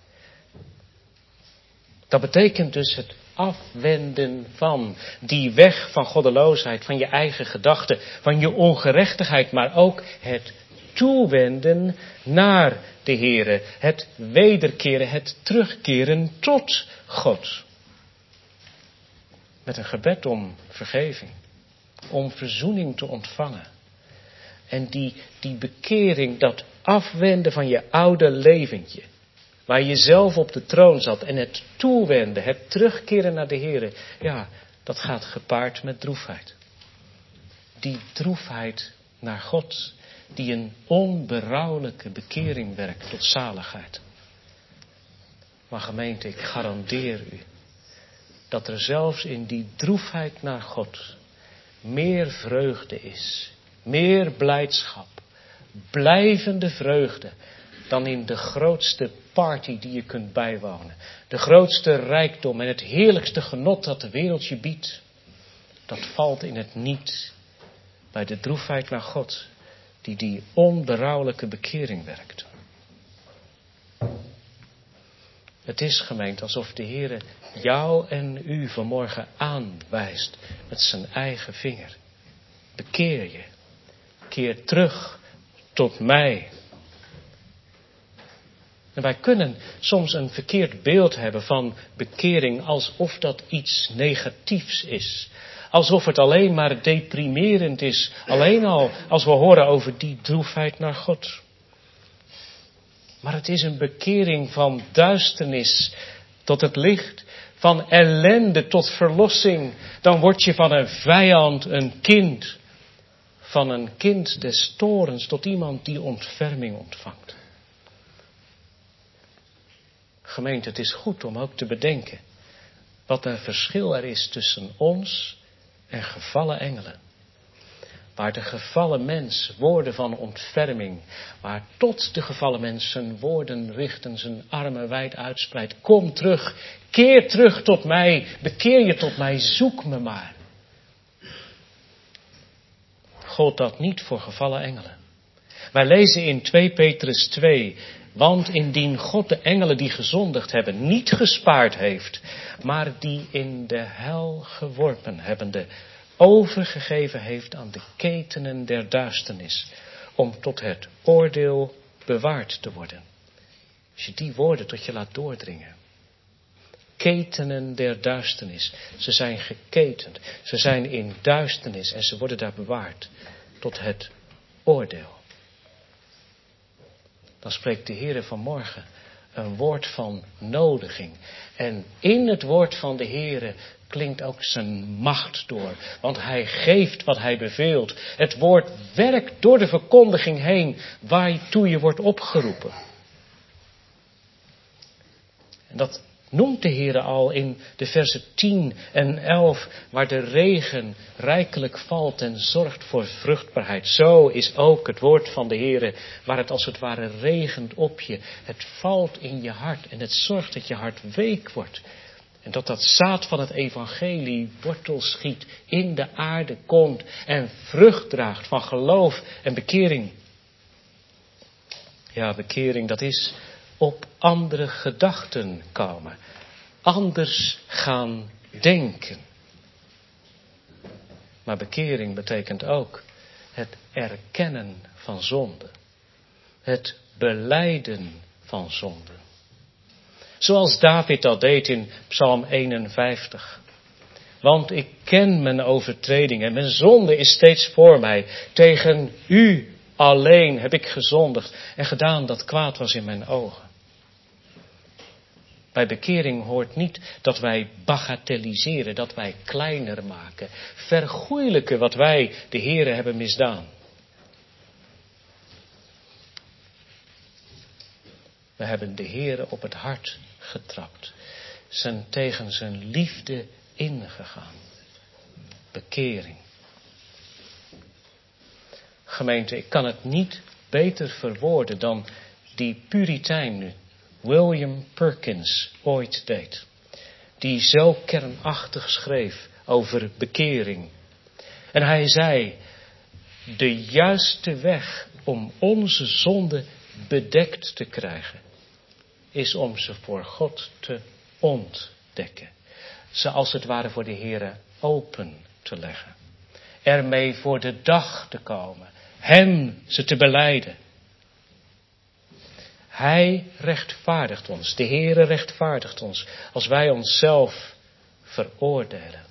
Dat betekent dus het afwenden van die weg van goddeloosheid, van je eigen gedachten, van je ongerechtigheid, maar ook het toewenden naar de Heere, het wederkeren, het terugkeren tot God. Met een gebed om vergeving, om verzoening te ontvangen. En die, die bekering, dat afwenden van je oude leventje, waar je zelf op de troon zat, en het toewenden, het terugkeren naar de Heere, ja, dat gaat gepaard met droefheid. Die droefheid naar God, die een onberouwelijke bekering werkt tot zaligheid. Maar gemeente, ik garandeer u dat er zelfs in die droefheid naar God meer vreugde is, meer blijdschap, blijvende vreugde, dan in de grootste party die je kunt bijwonen. De grootste rijkdom en het heerlijkste genot dat de wereld je biedt. Dat valt in het niet bij de droefheid naar God, die die onberouwelijke bekering werkt. Het is, gemeente, alsof de Heere jou en u vanmorgen aanwijst met zijn eigen vinger. Bekeer je. Keer terug tot mij. En wij kunnen soms een verkeerd beeld hebben van bekering alsof dat iets negatiefs is. Alsof het alleen maar deprimerend is. Alleen al als we horen over die droefheid naar God. Maar het is een bekering van duisternis tot het licht. Van ellende tot verlossing. Dan word je van een vijand een kind. Van een kind des torens tot iemand die ontferming ontvangt. Gemeente, het is goed om ook te bedenken wat een verschil er is tussen ons en gevallen engelen. Waar de gevallen mens woorden van ontferming, waar tot de gevallen mens zijn woorden richt en zijn armen wijd uitspreidt. Kom terug, keer terug tot mij, bekeer je tot mij, zoek me maar. Gold dat niet voor gevallen engelen. Wij lezen in twee Petrus twee, want indien God de engelen die gezondigd hebben niet gespaard heeft, maar die in de hel geworpen hebbende, overgegeven heeft aan de ketenen der duisternis, om tot het oordeel bewaard te worden. Als je die woorden tot je laat doordringen. Ketenen der duisternis. Ze zijn geketend. Ze zijn in duisternis en ze worden daar bewaard tot het oordeel. Dan spreekt de Heere vanmorgen een woord van nodiging. En in het woord van de Heere klinkt ook zijn macht door. Want hij geeft wat hij beveelt. Het woord werkt door de verkondiging heen waartoe je wordt opgeroepen. En dat noemt de Heere al in de versen tien en elf, waar de regen rijkelijk valt en zorgt voor vruchtbaarheid. Zo is ook het woord van de Heere, waar het als het ware regent op je. Het valt in je hart en het zorgt dat je hart week wordt. En dat dat zaad van het evangelie wortel schiet, in de aarde komt en vrucht draagt van geloof en bekering. Ja, bekering, dat is op andere gedachten komen. Anders gaan denken. Maar bekering betekent ook het erkennen van zonde. Het belijden van zonde. Zoals David dat deed in Psalm eenenvijftig. Want ik ken mijn overtredingen. Mijn zonde is steeds voor mij. Tegen u alleen heb ik gezondigd en gedaan dat kwaad was in mijn ogen. Bij bekering hoort niet dat wij bagatelliseren, dat wij kleiner maken. Vergoeilijken wat wij de Heere hebben misdaan. We hebben de Heere op het hart getrapt. Zijn tegen zijn liefde ingegaan. Bekering. Gemeente, ik kan het niet beter verwoorden dan die Puritein nu, William Perkins, ooit deed. Die zo kernachtig schreef over bekering. En hij zei, de juiste weg om onze zonde bedekt te krijgen, is om ze voor God te ontdekken. Ze als het ware voor de Heere open te leggen. Ermee voor de dag te komen. Hem ze te belijden. Hij rechtvaardigt ons. De Heere rechtvaardigt ons. Als wij onszelf veroordelen.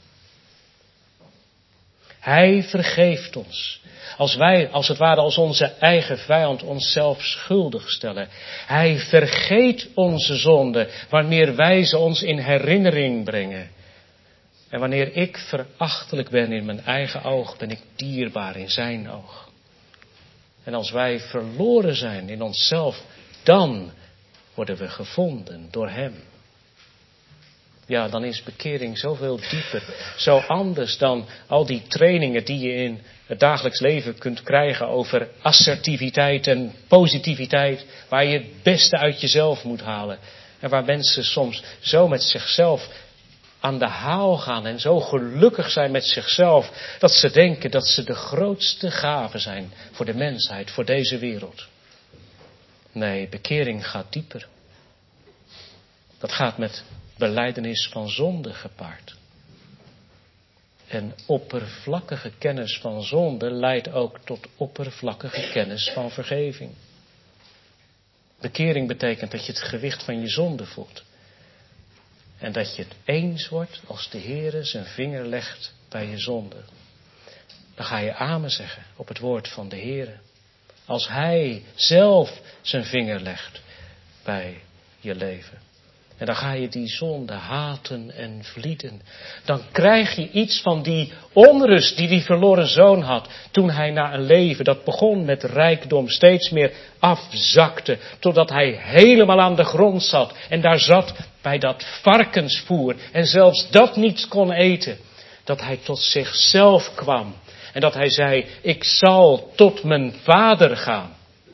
Hij vergeeft ons. Als wij, als het ware, als onze eigen vijand onszelf schuldig stellen. Hij vergeet onze zonde wanneer wij ze ons in herinnering brengen. En wanneer ik verachtelijk ben in mijn eigen oog, ben ik dierbaar in zijn oog. En als wij verloren zijn in onszelf, dan worden we gevonden door hem. Ja, dan is bekering zoveel dieper, zo anders dan al die trainingen die je in het dagelijks leven kunt krijgen over assertiviteit en positiviteit, waar je het beste uit jezelf moet halen. En waar mensen soms zo met zichzelf aan de haal gaan en zo gelukkig zijn met zichzelf, dat ze denken dat ze de grootste gave zijn voor de mensheid, voor deze wereld. Nee, bekering gaat dieper. Dat gaat met belijdenis van zonde gepaard. En oppervlakkige kennis van zonde leidt ook tot oppervlakkige kennis van vergeving. Bekering betekent dat je het gewicht van je zonde voelt. En dat je het eens wordt als de Heere zijn vinger legt bij je zonde. Dan ga je amen zeggen op het woord van de Heere. Als Hij zelf zijn vinger legt bij je leven. En dan ga je die zonde haten en vlieden. Dan krijg je iets van die onrust die die verloren zoon had. Toen hij na een leven dat begon met rijkdom steeds meer afzakte. Totdat hij helemaal aan de grond zat. En daar zat bij dat varkensvoer. En zelfs dat niet kon eten. Dat hij tot zichzelf kwam. En dat hij zei, ik zal tot mijn vader gaan.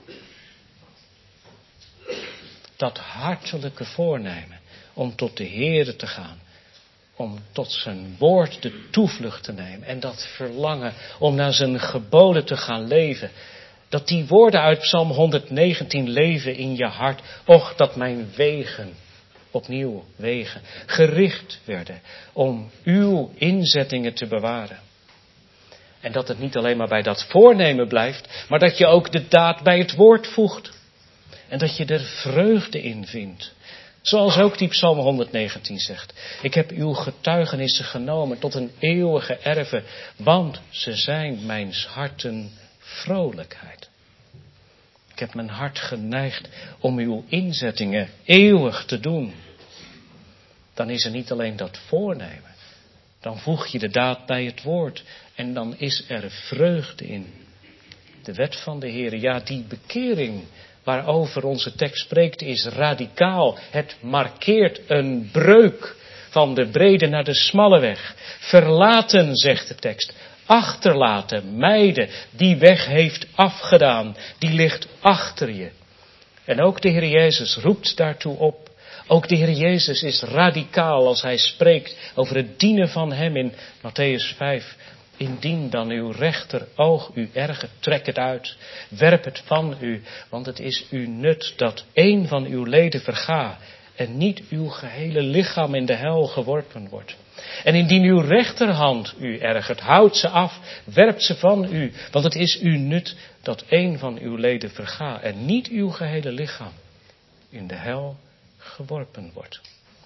Dat hartelijke voornemen om tot de Heere te gaan. Om tot zijn woord de toevlucht te nemen. En dat verlangen om naar zijn geboden te gaan leven. Dat die woorden uit Psalm honderdnegentien leven in je hart. Och, dat mijn wegen, opnieuw wegen, gericht werden om uw inzettingen te bewaren. En dat het niet alleen maar bij dat voornemen blijft, maar dat je ook de daad bij het woord voegt. En dat je er vreugde in vindt. Zoals ook die Psalm honderdnegentien zegt. Ik heb uw getuigenissen genomen tot een eeuwige erve, want ze zijn mijns harten vrolijkheid. Ik heb mijn hart geneigd om uw inzettingen eeuwig te doen. Dan is er niet alleen dat voornemen. Dan voeg je de daad bij het woord. En dan is er vreugde in. De wet van de Heer, ja, die bekering waarover onze tekst spreekt is radicaal. Het markeert een breuk van de brede naar de smalle weg. Verlaten, zegt de tekst. Achterlaten, mijden, die weg heeft afgedaan. Die ligt achter je. En ook de Heer Jezus roept daartoe op. Ook de Heer Jezus is radicaal als hij spreekt over het dienen van hem in Mattheüs vijf. Indien dan uw rechteroog u ergert, trek het uit, werp het van u, want het is uw nut dat één van uw leden verga en niet uw gehele lichaam in de hel geworpen wordt. En indien uw rechterhand u ergert, houd ze af, werp ze van u, want het is uw nut dat één van uw leden verga en niet uw gehele lichaam in de hel geworpen wordt.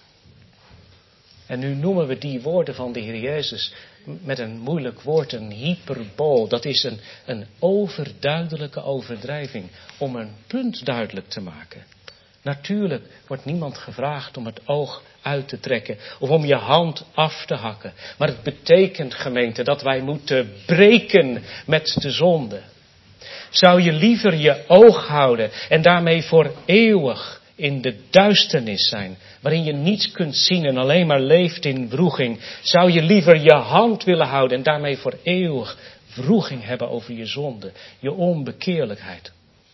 En nu noemen we die woorden van de Heer Jezus met een moeilijk woord een hyperbool. Dat is een, een overduidelijke overdrijving om een punt duidelijk te maken. Natuurlijk wordt niemand gevraagd om het oog uit te trekken of om je hand af te hakken. Maar het betekent, gemeente, dat wij moeten breken met de zonde. Zou je liever je oog houden en daarmee voor eeuwig in de duisternis zijn, waarin je niets kunt zien en alleen maar leeft in wroeging? Zou je liever je hand willen houden en daarmee voor eeuwig wroeging hebben over je zonde, je onbekeerlijkheid?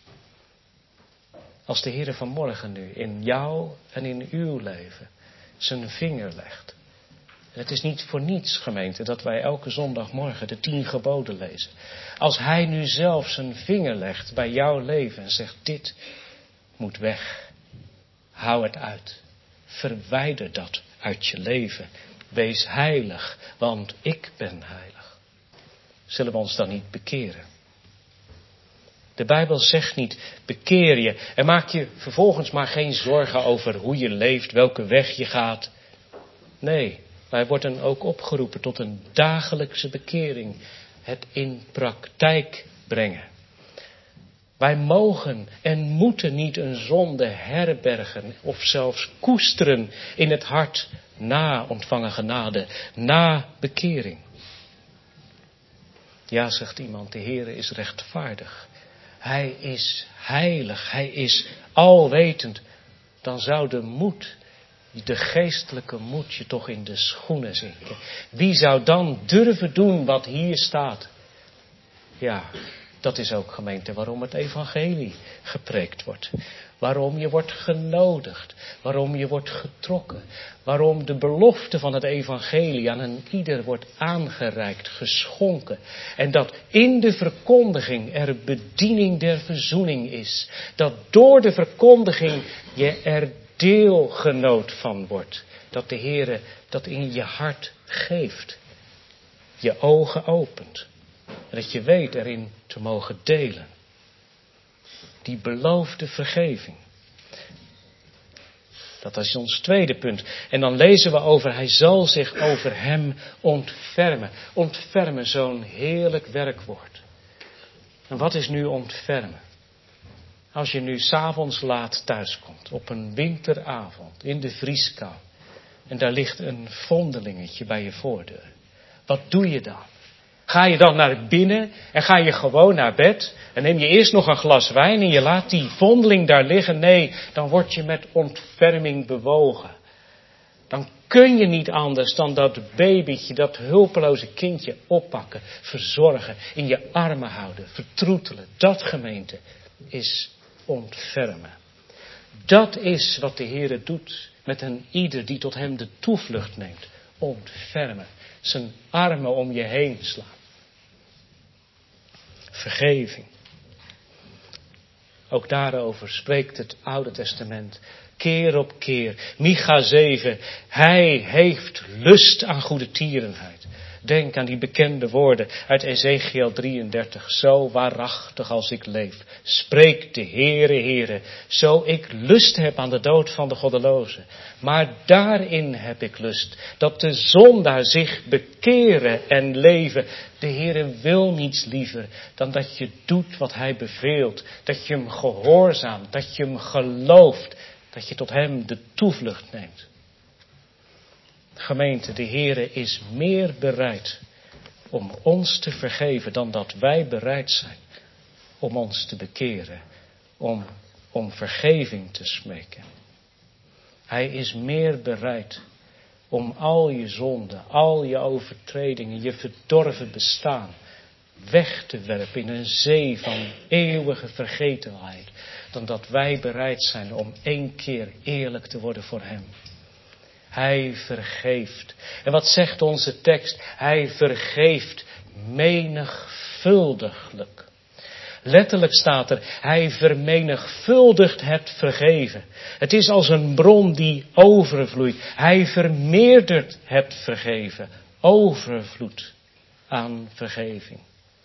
Als de Heer vanmorgen nu in jou en in uw leven zijn vinger legt. En het is niet voor niets, gemeente, dat wij elke zondagmorgen de tien geboden lezen. Als hij nu zelf zijn vinger legt bij jouw leven en zegt, dit moet weg. Hou het uit. Verwijder dat uit je leven. Wees heilig, want ik ben heilig. Zullen we ons dan niet bekeren? De Bijbel zegt niet, bekeer je en maak je vervolgens maar geen zorgen over hoe je leeft, welke weg je gaat. Nee, wij worden ook opgeroepen tot een dagelijkse bekering. Het in praktijk brengen. Wij mogen en moeten niet een zonde herbergen of zelfs koesteren in het hart na ontvangen genade, na bekering. Ja, zegt iemand, de Heere is rechtvaardig. Hij is heilig, hij is alwetend. Dan zou de moed, de geestelijke moed je toch in de schoenen zinken. Wie zou dan durven doen wat hier staat? Ja, dat is ook, gemeente, waarom het evangelie gepreekt wordt. Waarom je wordt genodigd. Waarom je wordt getrokken. Waarom de belofte van het evangelie aan een ieder wordt aangereikt, geschonken. En dat in de verkondiging er bediening der verzoening is. Dat door de verkondiging je er deelgenoot van wordt. Dat de Heere dat in je hart geeft. Je ogen opent. En dat je weet erin te mogen delen. Die beloofde vergeving. Dat is ons tweede punt. En dan lezen we over, hij zal zich over hem ontfermen. Ontfermen, zo'n heerlijk werkwoord. En wat is nu ontfermen? Als je nu 's avonds laat thuiskomt, op een winteravond, in de vrieskou. En daar ligt een vondelingetje bij je voordeur. Wat doe je dan? Ga je dan naar binnen en ga je gewoon naar bed? En neem je eerst nog een glas wijn en je laat die vondeling daar liggen? Nee, dan word je met ontferming bewogen. Dan kun je niet anders dan dat babytje, dat hulpeloze kindje oppakken, verzorgen, in je armen houden, vertroetelen. Dat, gemeente, is ontfermen. Dat is wat de Heere doet met een ieder die tot hem de toevlucht neemt. Ontfermen. Zijn armen om je heen slaan. Vergeving. Ook daarover spreekt het Oude Testament keer op keer. Micha zeven. Hij heeft lust aan goede tierenheid. Denk aan die bekende woorden uit Ezekiel drieëndertig. Zo waarachtig als ik leef, spreekt de Heere, Heere, zo ik lust heb aan de dood van de goddelozen. Maar daarin heb ik lust, dat de zondaar zich bekeren en leven. De Heere wil niets liever dan dat je doet wat hij beveelt. Dat je hem gehoorzaamt, dat je hem gelooft, dat je tot hem de toevlucht neemt. Gemeente, de Heere is meer bereid om ons te vergeven dan dat wij bereid zijn om ons te bekeren, om, om vergeving te smeken. Hij is meer bereid om al je zonden, al je overtredingen, je verdorven bestaan weg te werpen in een zee van eeuwige vergetelheid, dan dat wij bereid zijn om één keer eerlijk te worden voor hem. Hij vergeeft. En wat zegt onze tekst? Hij vergeeft menigvuldiglijk. Letterlijk staat er, hij vermenigvuldigt het vergeven. Het is als een bron die overvloeit. Hij vermeerdert het vergeven. Overvloed aan vergeving.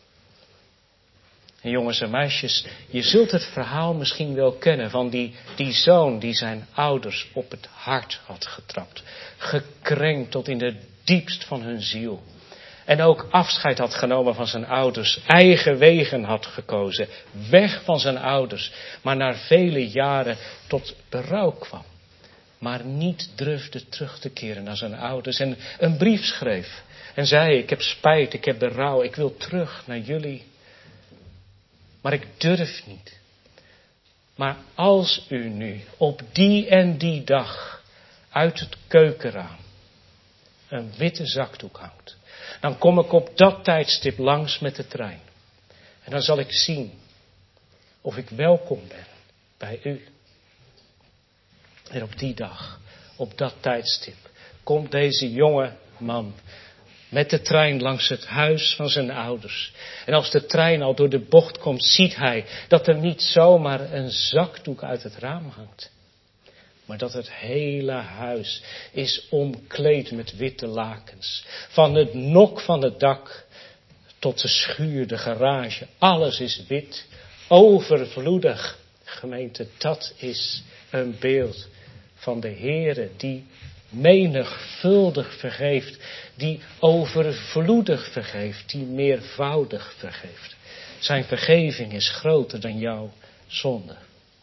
En jongens en meisjes, je zult het verhaal misschien wel kennen van die, die zoon die zijn ouders op het hart had getrapt. Gekrenkt tot in de diepst van hun ziel. En ook afscheid had genomen van zijn ouders. Eigen wegen had gekozen. Weg van zijn ouders. Maar na vele jaren tot berouw kwam. Maar niet durfde terug te keren naar zijn ouders. En een brief schreef. En zei, ik heb spijt, ik heb berouw, ik wil terug naar jullie. Maar ik durf niet. Maar als u nu op die en die dag uit het keukenraam een witte zakdoek hangt, dan kom ik op dat tijdstip langs met de trein. En dan zal ik zien of ik welkom ben bij u. En op die dag, op dat tijdstip, komt deze jonge man met de trein langs het huis van zijn ouders. En als de trein al door de bocht komt, ziet hij dat er niet zomaar een zakdoek uit het raam hangt. Maar dat het hele huis is omkleed met witte lakens. Van het nok van het dak tot de schuur, de garage. Alles is wit, overvloedig. Gemeente, dat is een beeld van de Heere die menigvuldig vergeeft, die overvloedig vergeeft, die meervoudig vergeeft. Zijn vergeving is groter dan jouw zonde.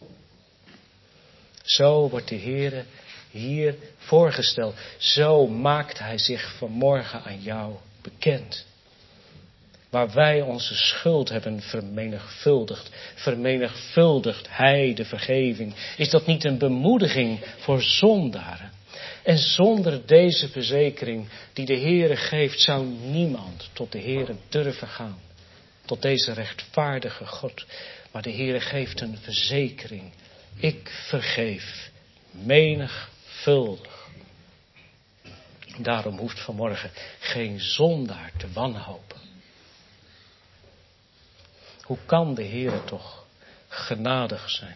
Zo wordt de Heere hier voorgesteld. Zo maakt hij zich vanmorgen aan jou bekend. Waar wij onze schuld hebben vermenigvuldigd, vermenigvuldigt hij de vergeving. Is dat niet een bemoediging voor zondaren? En zonder deze verzekering die de Heere geeft, zou niemand tot de Heere durven gaan. Tot deze rechtvaardige God. Maar de Heere geeft een verzekering. Ik vergeef menigvuldig. Daarom hoeft vanmorgen geen zondaar te wanhopen. Hoe kan de Heere toch genadig zijn?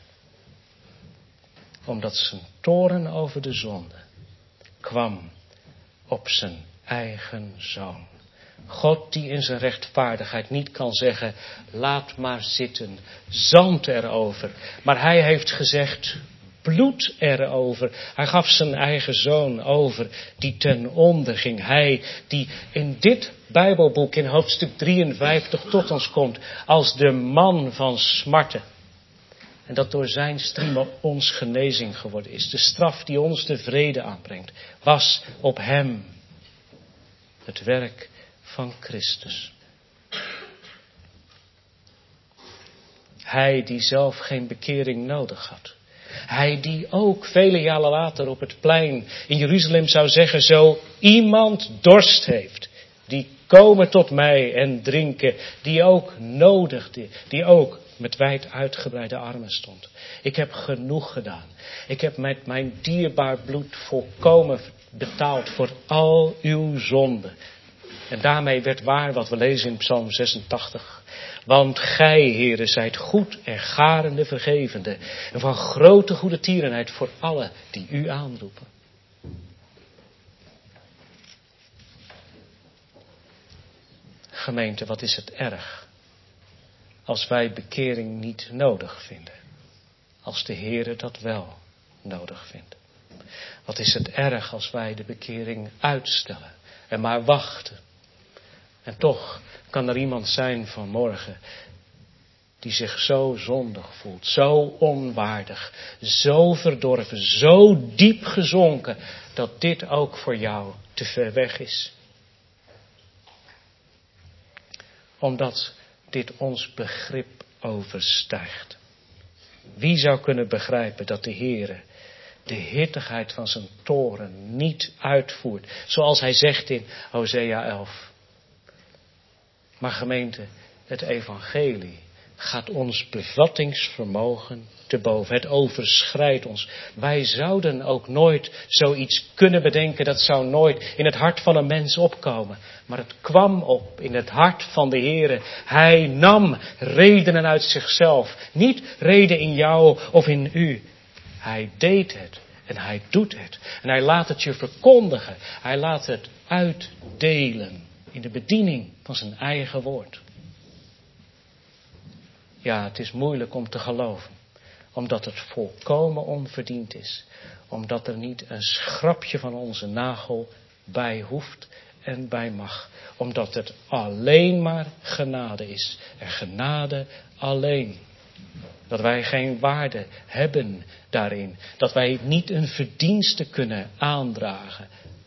Omdat zijn toorn over de zonde kwam op zijn eigen zoon. God die in zijn rechtvaardigheid niet kan zeggen, laat maar zitten, zand erover. Maar hij heeft gezegd, bloed erover. Hij gaf zijn eigen zoon over, die ten onder ging. Hij die in dit Bijbelboek in hoofdstuk drieënvijftig tot ons komt als de man van smarten. En dat door zijn striemen ons genezing geworden is. De straf die ons de vrede aanbrengt, was op hem. Het werk van Christus. Hij die zelf geen bekering nodig had. Hij die ook vele jaren later op het plein in Jeruzalem zou zeggen, zo iemand dorst heeft, die komen tot mij en drinken, die ook nodigde, die ook met wijd uitgebreide armen stond. Ik heb genoeg gedaan. Ik heb met mijn dierbaar bloed volkomen betaald voor al uw zonden. En daarmee werd waar wat we lezen in Psalm zesentachtig. Want gij, Heere, zijt goed en garende vergevende. En van grote goede tierenheid voor allen die u aanroepen. Gemeente, wat is het erg als wij bekering niet nodig vinden. Als de Heere dat wel nodig vindt. Wat is het erg als wij de bekering uitstellen en maar wachten. En toch kan er iemand zijn vanmorgen die zich zo zondig voelt, zo onwaardig, zo verdorven, zo diep gezonken, dat dit ook voor jou te ver weg is. Omdat dit ons begrip overstijgt. Wie zou kunnen begrijpen dat de Heere de hittigheid van zijn toren niet uitvoert, zoals hij zegt in Hosea elf. Maar gemeente, het evangelie gaat ons bevattingsvermogen te boven. Het overschrijdt ons. Wij zouden ook nooit zoiets kunnen bedenken. Dat zou nooit in het hart van een mens opkomen. Maar het kwam op in het hart van de Heere. Hij nam redenen uit zichzelf. Niet reden in jou of in u. Hij deed het. En hij doet het. En hij laat het je verkondigen. Hij laat het uitdelen in de bediening van zijn eigen woord. Ja, het is moeilijk om te geloven. Omdat het volkomen onverdiend is. Omdat er niet een schrapje van onze nagel bij hoeft en bij mag. Omdat het alleen maar genade is. En genade alleen. Dat wij geen waarde hebben daarin. Dat wij niet een verdienste kunnen aandragen.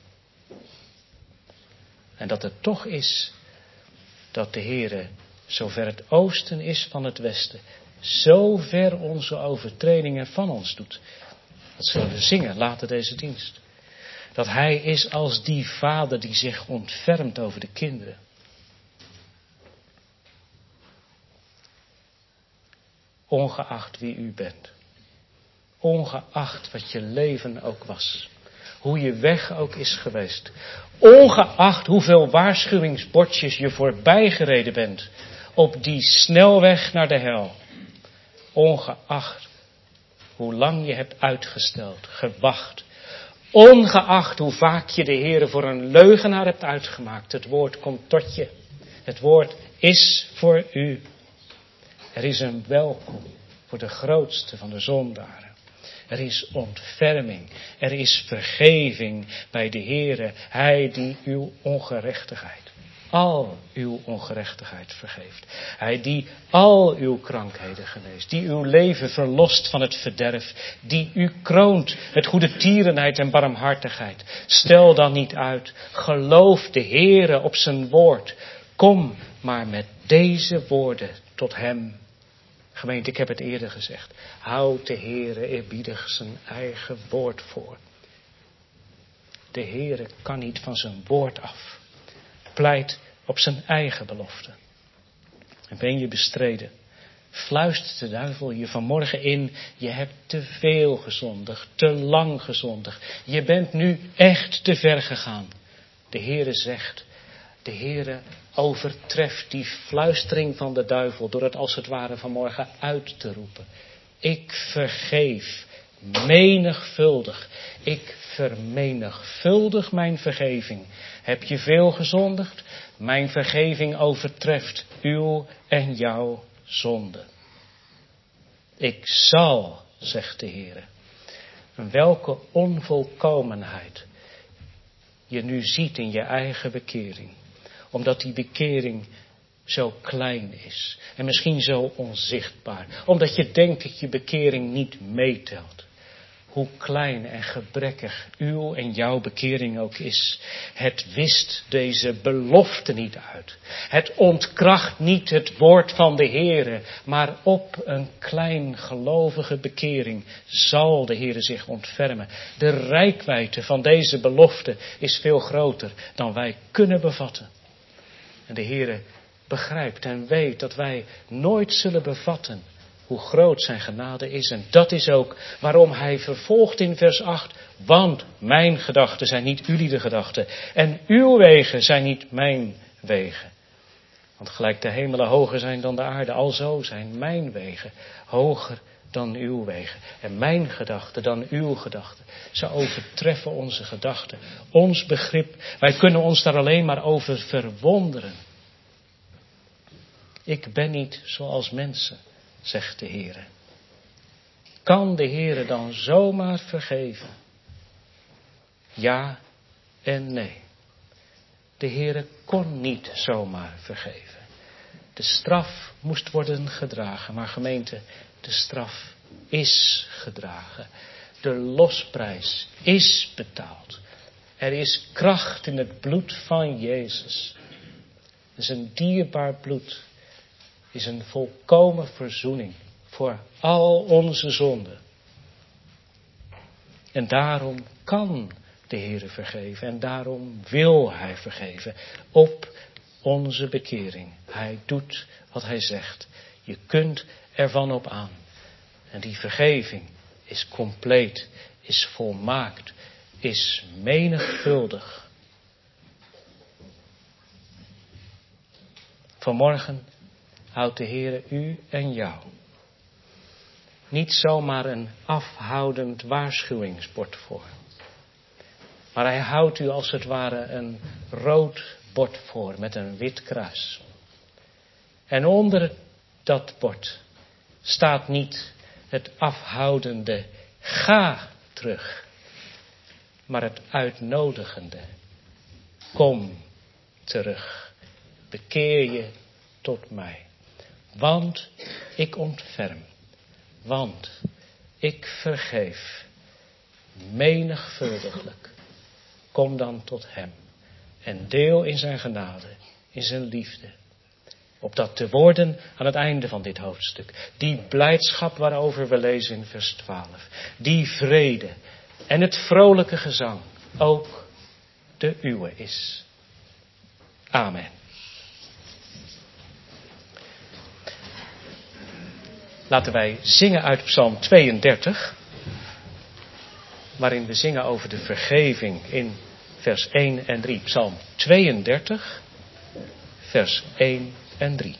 En dat het toch is dat de Heere, zover het oosten is van het westen, zo ver onze overtredingen van ons doet. Dat zullen we zingen later deze dienst. Dat hij is als die vader die zich ontfermt over de kinderen. Ongeacht wie u bent. Ongeacht wat je leven ook was. Hoe je weg ook is geweest. Ongeacht hoeveel waarschuwingsbordjes je voorbij gereden bent. Op die snelweg naar de hel. Ongeacht hoe lang je hebt uitgesteld, gewacht. Ongeacht hoe vaak je de Heere voor een leugenaar hebt uitgemaakt. Het woord komt tot je. Het woord is voor u. Er is een welkom voor de grootste van de zondaren. Er is ontferming. Er is vergeving bij de Heere. Hij die uw ongerechtigheid, al uw ongerechtigheid vergeeft. Hij die al uw krankheden geneest. Die uw leven verlost van het verderf. Die u kroont met goede tierenheid en barmhartigheid. Stel dan niet uit. Geloof de Heere op zijn woord. Kom maar met deze woorden tot hem. Gemeente, ik heb het eerder gezegd. Houd de Heere eerbiedig zijn eigen woord voor. De Heere kan niet van zijn woord af. Pleit op zijn eigen belofte. En ben je bestreden, fluistert de duivel je vanmorgen in. Je hebt te veel gezondigd, te lang gezondigd. Je bent nu echt te ver gegaan. De Heere zegt, de Heere overtreft die fluistering van de duivel door het als het ware vanmorgen uit te roepen. Ik vergeef menigvuldig. Ik vermenigvuldig mijn vergeving. Heb je veel gezondigd? Mijn vergeving overtreft uw en jouw zonde. Ik zal, zegt de Heere. Welke onvolkomenheid je nu ziet in je eigen bekering. Omdat die bekering zo klein is. En misschien zo onzichtbaar. Omdat je denkt dat je bekering niet meetelt. Hoe klein en gebrekkig uw en jouw bekering ook is. Het wist deze belofte niet uit. Het ontkracht niet het woord van de Heere. Maar op een klein gelovige bekering zal de Heere zich ontfermen. De reikwijdte van deze belofte is veel groter dan wij kunnen bevatten. En de Heere begrijpt en weet dat wij nooit zullen bevatten hoe groot zijn genade is. En dat is ook waarom hij vervolgt in vers acht. Want mijn gedachten zijn niet jullie de gedachten. En uw wegen zijn niet mijn wegen. Want gelijk de hemelen hoger zijn dan de aarde. Alzo zijn mijn wegen hoger dan uw wegen. En mijn gedachten dan uw gedachten. Ze overtreffen onze gedachten. Ons begrip. Wij kunnen ons daar alleen maar over verwonderen. Ik ben niet zoals mensen, zegt de Heere. Kan de Heere dan zomaar vergeven? Ja en nee. De Heere kon niet zomaar vergeven. De straf moest worden gedragen. Maar gemeente, de straf is gedragen. De losprijs is betaald. Er is kracht in het bloed van Jezus. Het is een dierbaar bloed. Is een volkomen verzoening voor al onze zonden. En daarom kan de Heere vergeven. En daarom wil Hij vergeven. Op onze bekering. Hij doet wat Hij zegt. Je kunt ervan op aan. En die vergeving is compleet. Is volmaakt. Is menigvuldig. Vanmorgen houdt de Heere u en jou niet zomaar een afhoudend waarschuwingsbord voor. Maar hij houdt u als het ware een rood bord voor met een wit kruis. En onder dat bord staat niet het afhoudende ga terug. Maar het uitnodigende kom terug. Bekeer je tot mij. Want ik ontferm. Want ik vergeef. Menigvuldiglijk. Kom dan tot hem. En deel in zijn genade. In zijn liefde. Opdat de woorden aan het einde van dit hoofdstuk. Die blijdschap waarover we lezen in vers twaalf. Die vrede. En het vrolijke gezang. Ook de uwe is. Amen. Laten wij zingen uit Psalm tweeëndertig. Waarin we zingen over de vergeving in vers één en drie. Psalm tweeëndertig, vers één en drie.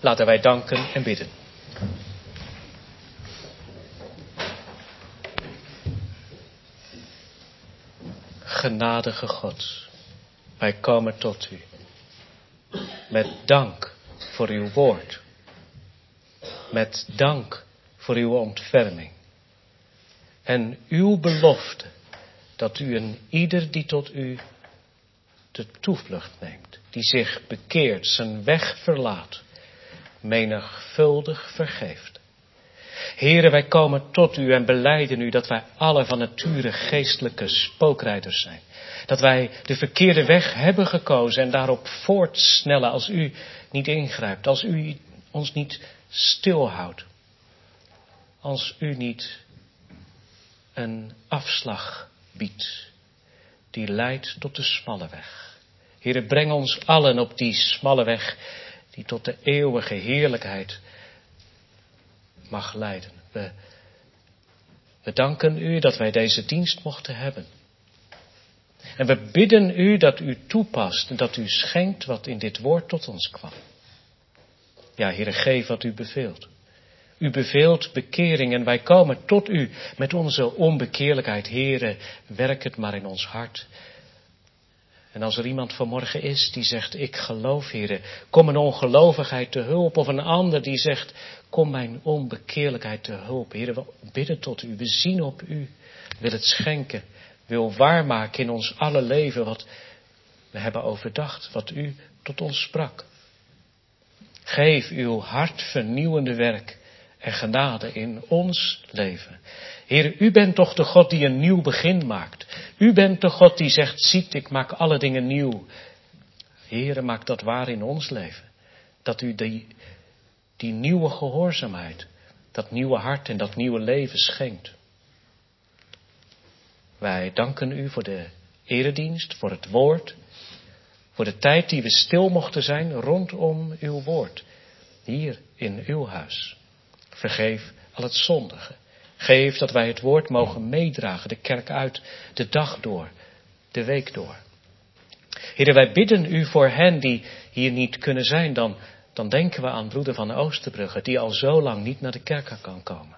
Laten wij danken en bidden. Genadige God, wij komen tot u met dank voor uw woord, met dank voor uw ontferming en uw belofte dat u een ieder die tot u de toevlucht neemt, die zich bekeert, zijn weg verlaat, menigvuldig vergeeft. Here, wij komen tot u en belijden u dat wij alle van nature geestelijke spookrijders zijn. Dat wij de verkeerde weg hebben gekozen en daarop voortsnellen als u niet ingrijpt, als u ons niet stilhoudt, als u niet een afslag biedt die leidt tot de smalle weg. Here, breng ons allen op die smalle weg die tot de eeuwige heerlijkheid mag leiden. We, we danken u dat wij deze dienst mochten hebben. En we bidden u dat u toepast en dat u schenkt wat in dit woord tot ons kwam. Ja, Heere, geef wat u beveelt. U beveelt bekering en wij komen tot u met onze onbekeerlijkheid. Heere, werk het maar in ons hart. En als er iemand vanmorgen is die zegt, ik geloof, Heere, kom mijn ongelovigheid te hulp. Of een ander die zegt, kom mijn onbekeerlijkheid te hulp. Heere, we bidden tot u, we zien op u, wil het schenken, wil waarmaken in ons alle leven wat we hebben overdacht, wat u tot ons sprak. Geef uw hartvernieuwende werk en genade in ons leven. Heere, u bent toch de God die een nieuw begin maakt. U bent de God die zegt, ziet, ik maak alle dingen nieuw. Heere, maak dat waar in ons leven. Dat u die, die nieuwe gehoorzaamheid, dat nieuwe hart en dat nieuwe leven schenkt. Wij danken u voor de eredienst, voor het woord, voor de tijd die we stil mochten zijn rondom uw woord, hier in uw huis. Vergeef al het zondige. Geef dat wij het woord mogen meedragen, de kerk uit, de dag door, de week door. Heere, wij bidden u voor hen die hier niet kunnen zijn, dan, dan denken we aan broeder van Oosterbrugge, die al zo lang niet naar de kerk kan komen.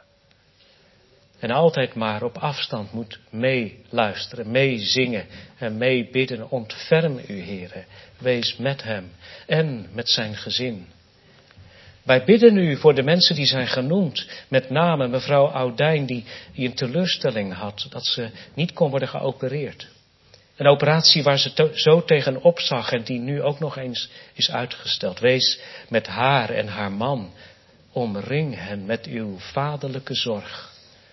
En altijd maar op afstand moet meeluisteren, meezingen en meebidden. Ontferm u, Heere. Wees met hem en met zijn gezin. Wij bidden u voor de mensen die zijn genoemd. Met name mevrouw Oudijn die, die een teleurstelling had. Dat ze niet kon worden geopereerd. Een operatie waar ze to- zo tegen opzag en die nu ook nog eens is uitgesteld. Wees met haar en haar man. Omring hen met uw vaderlijke zorg.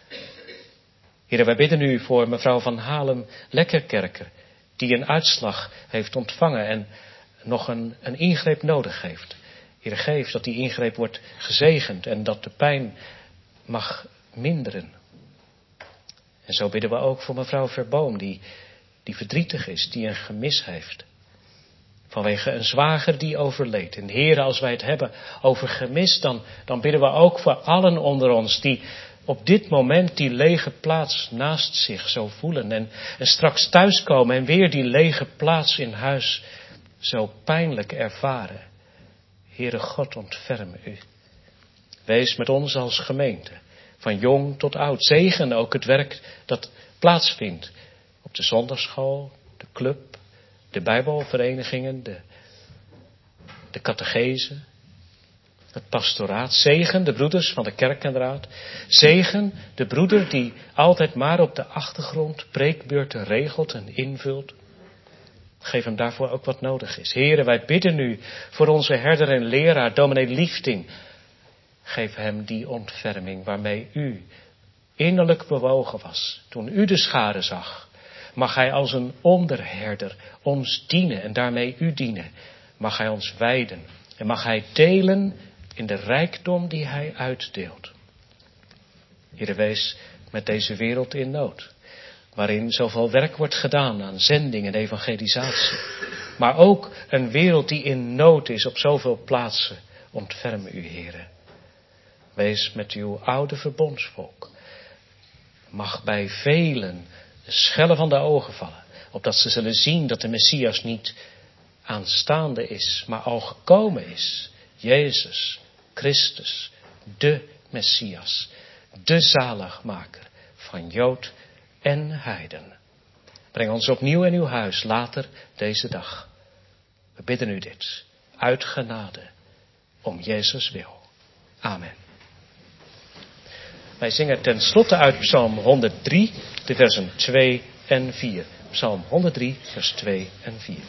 Heere, wij bidden u voor mevrouw van Halen-Lekkerkerker, die een uitslag heeft ontvangen en nog een, een ingreep nodig heeft. Heere, geef dat die ingreep wordt gezegend en dat de pijn mag minderen. En zo bidden we ook voor mevrouw Verboom, die, die verdrietig is, die een gemis heeft. Vanwege een zwager die overleed. En Heere, als wij het hebben over gemis, dan, dan bidden we ook voor allen onder ons die op dit moment die lege plaats naast zich zo voelen. En, en straks thuiskomen en weer die lege plaats in huis zo pijnlijk ervaren. Heere God, ontferm u. Wees met ons als gemeente, van jong tot oud. Zegen ook het werk dat plaatsvindt op de zondagschool, de club, de bijbelverenigingen, de, de catechese, het pastoraat. Zegen de broeders van de kerkenraad. Zegen de broeder die altijd maar op de achtergrond preekbeurten regelt en invult. Geef hem daarvoor ook wat nodig is. Heren, wij bidden u voor onze herder en leraar, dominee Liefding. Geef hem die ontferming waarmee u innerlijk bewogen was toen u de schare zag. Mag hij als een onderherder ons dienen en daarmee u dienen. Mag hij ons wijden en mag hij delen in de rijkdom die hij uitdeelt. Heere, wees met deze wereld in nood, waarin zoveel werk wordt gedaan aan zending en evangelisatie. Maar ook een wereld die in nood is op zoveel plaatsen. Ontferm u, Heere. Wees met uw oude verbondsvolk. Mag bij velen de schellen van de ogen vallen, opdat ze zullen zien dat de Messias niet aanstaande is, maar al gekomen is. Jezus, Christus, de Messias, de zaligmaker van Jood en heiden. Breng ons opnieuw in uw huis later deze dag. We bidden u dit, uit genade, om Jezus wil. Amen. Wij zingen ten slotte uit Psalm honderddrie, de versen twee en vier. Psalm honderddrie, vers twee en vier.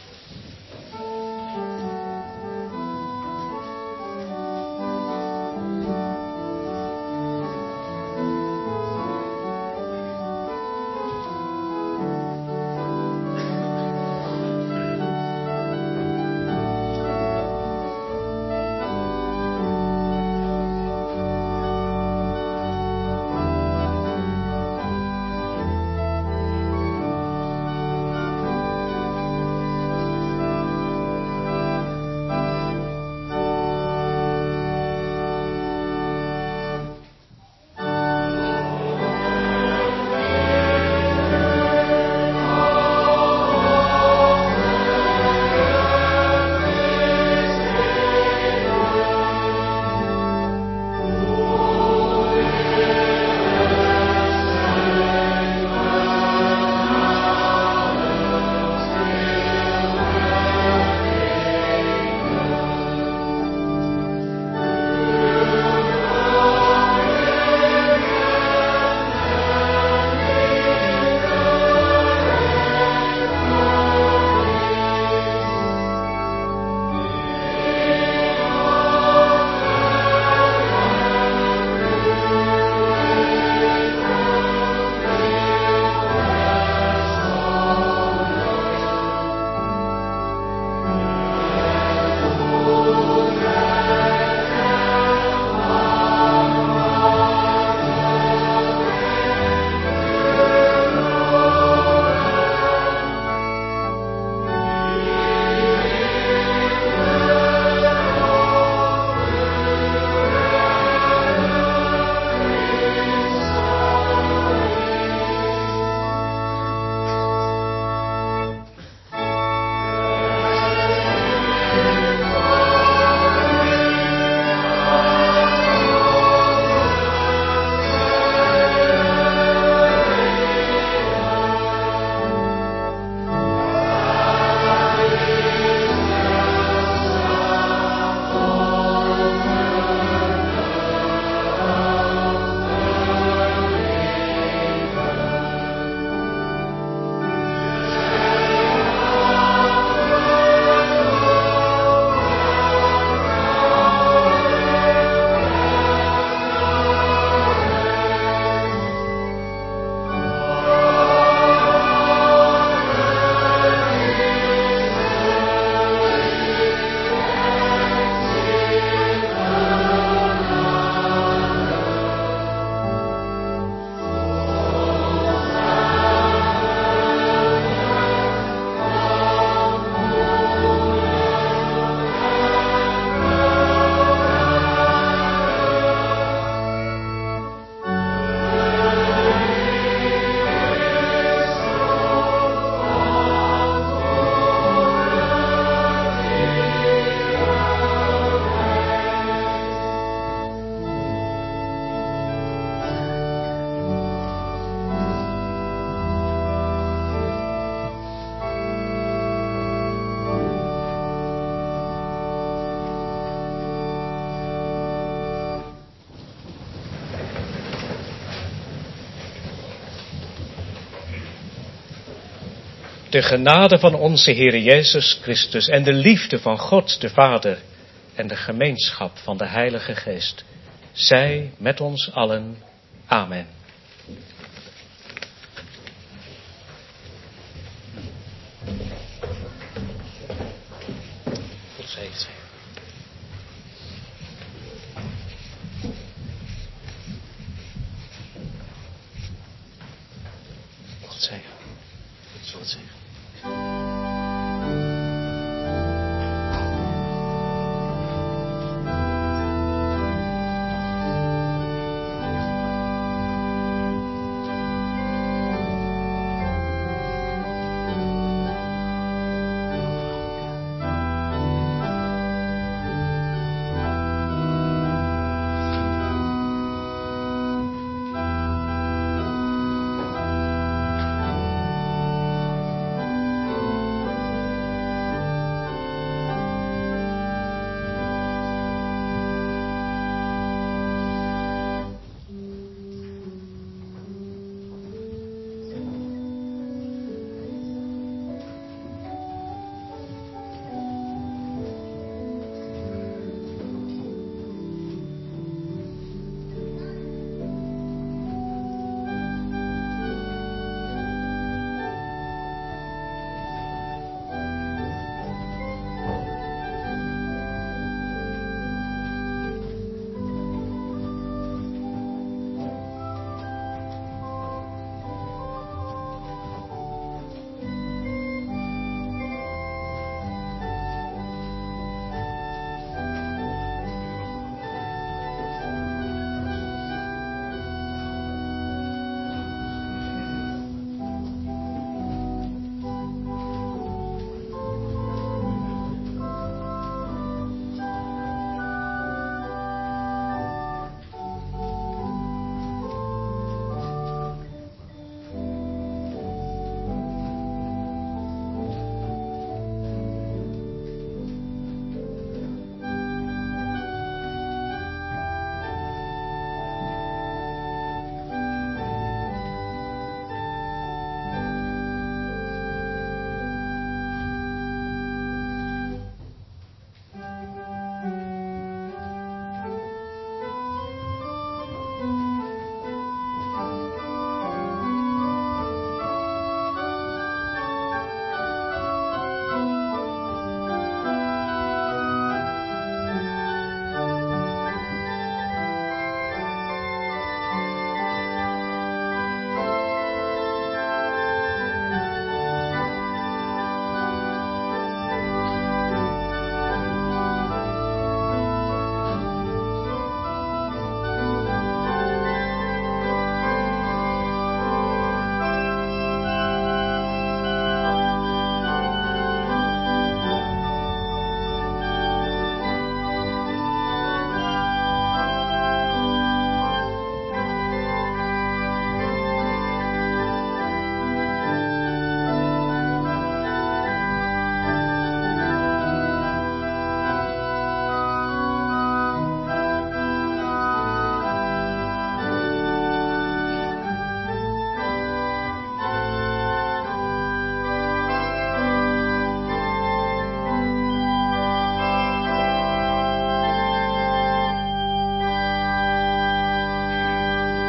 De genade van onze Heer Jezus Christus en de liefde van God de Vader en de gemeenschap van de Heilige Geest, zij met ons allen. Amen. God zegen. God zegen. God zegen.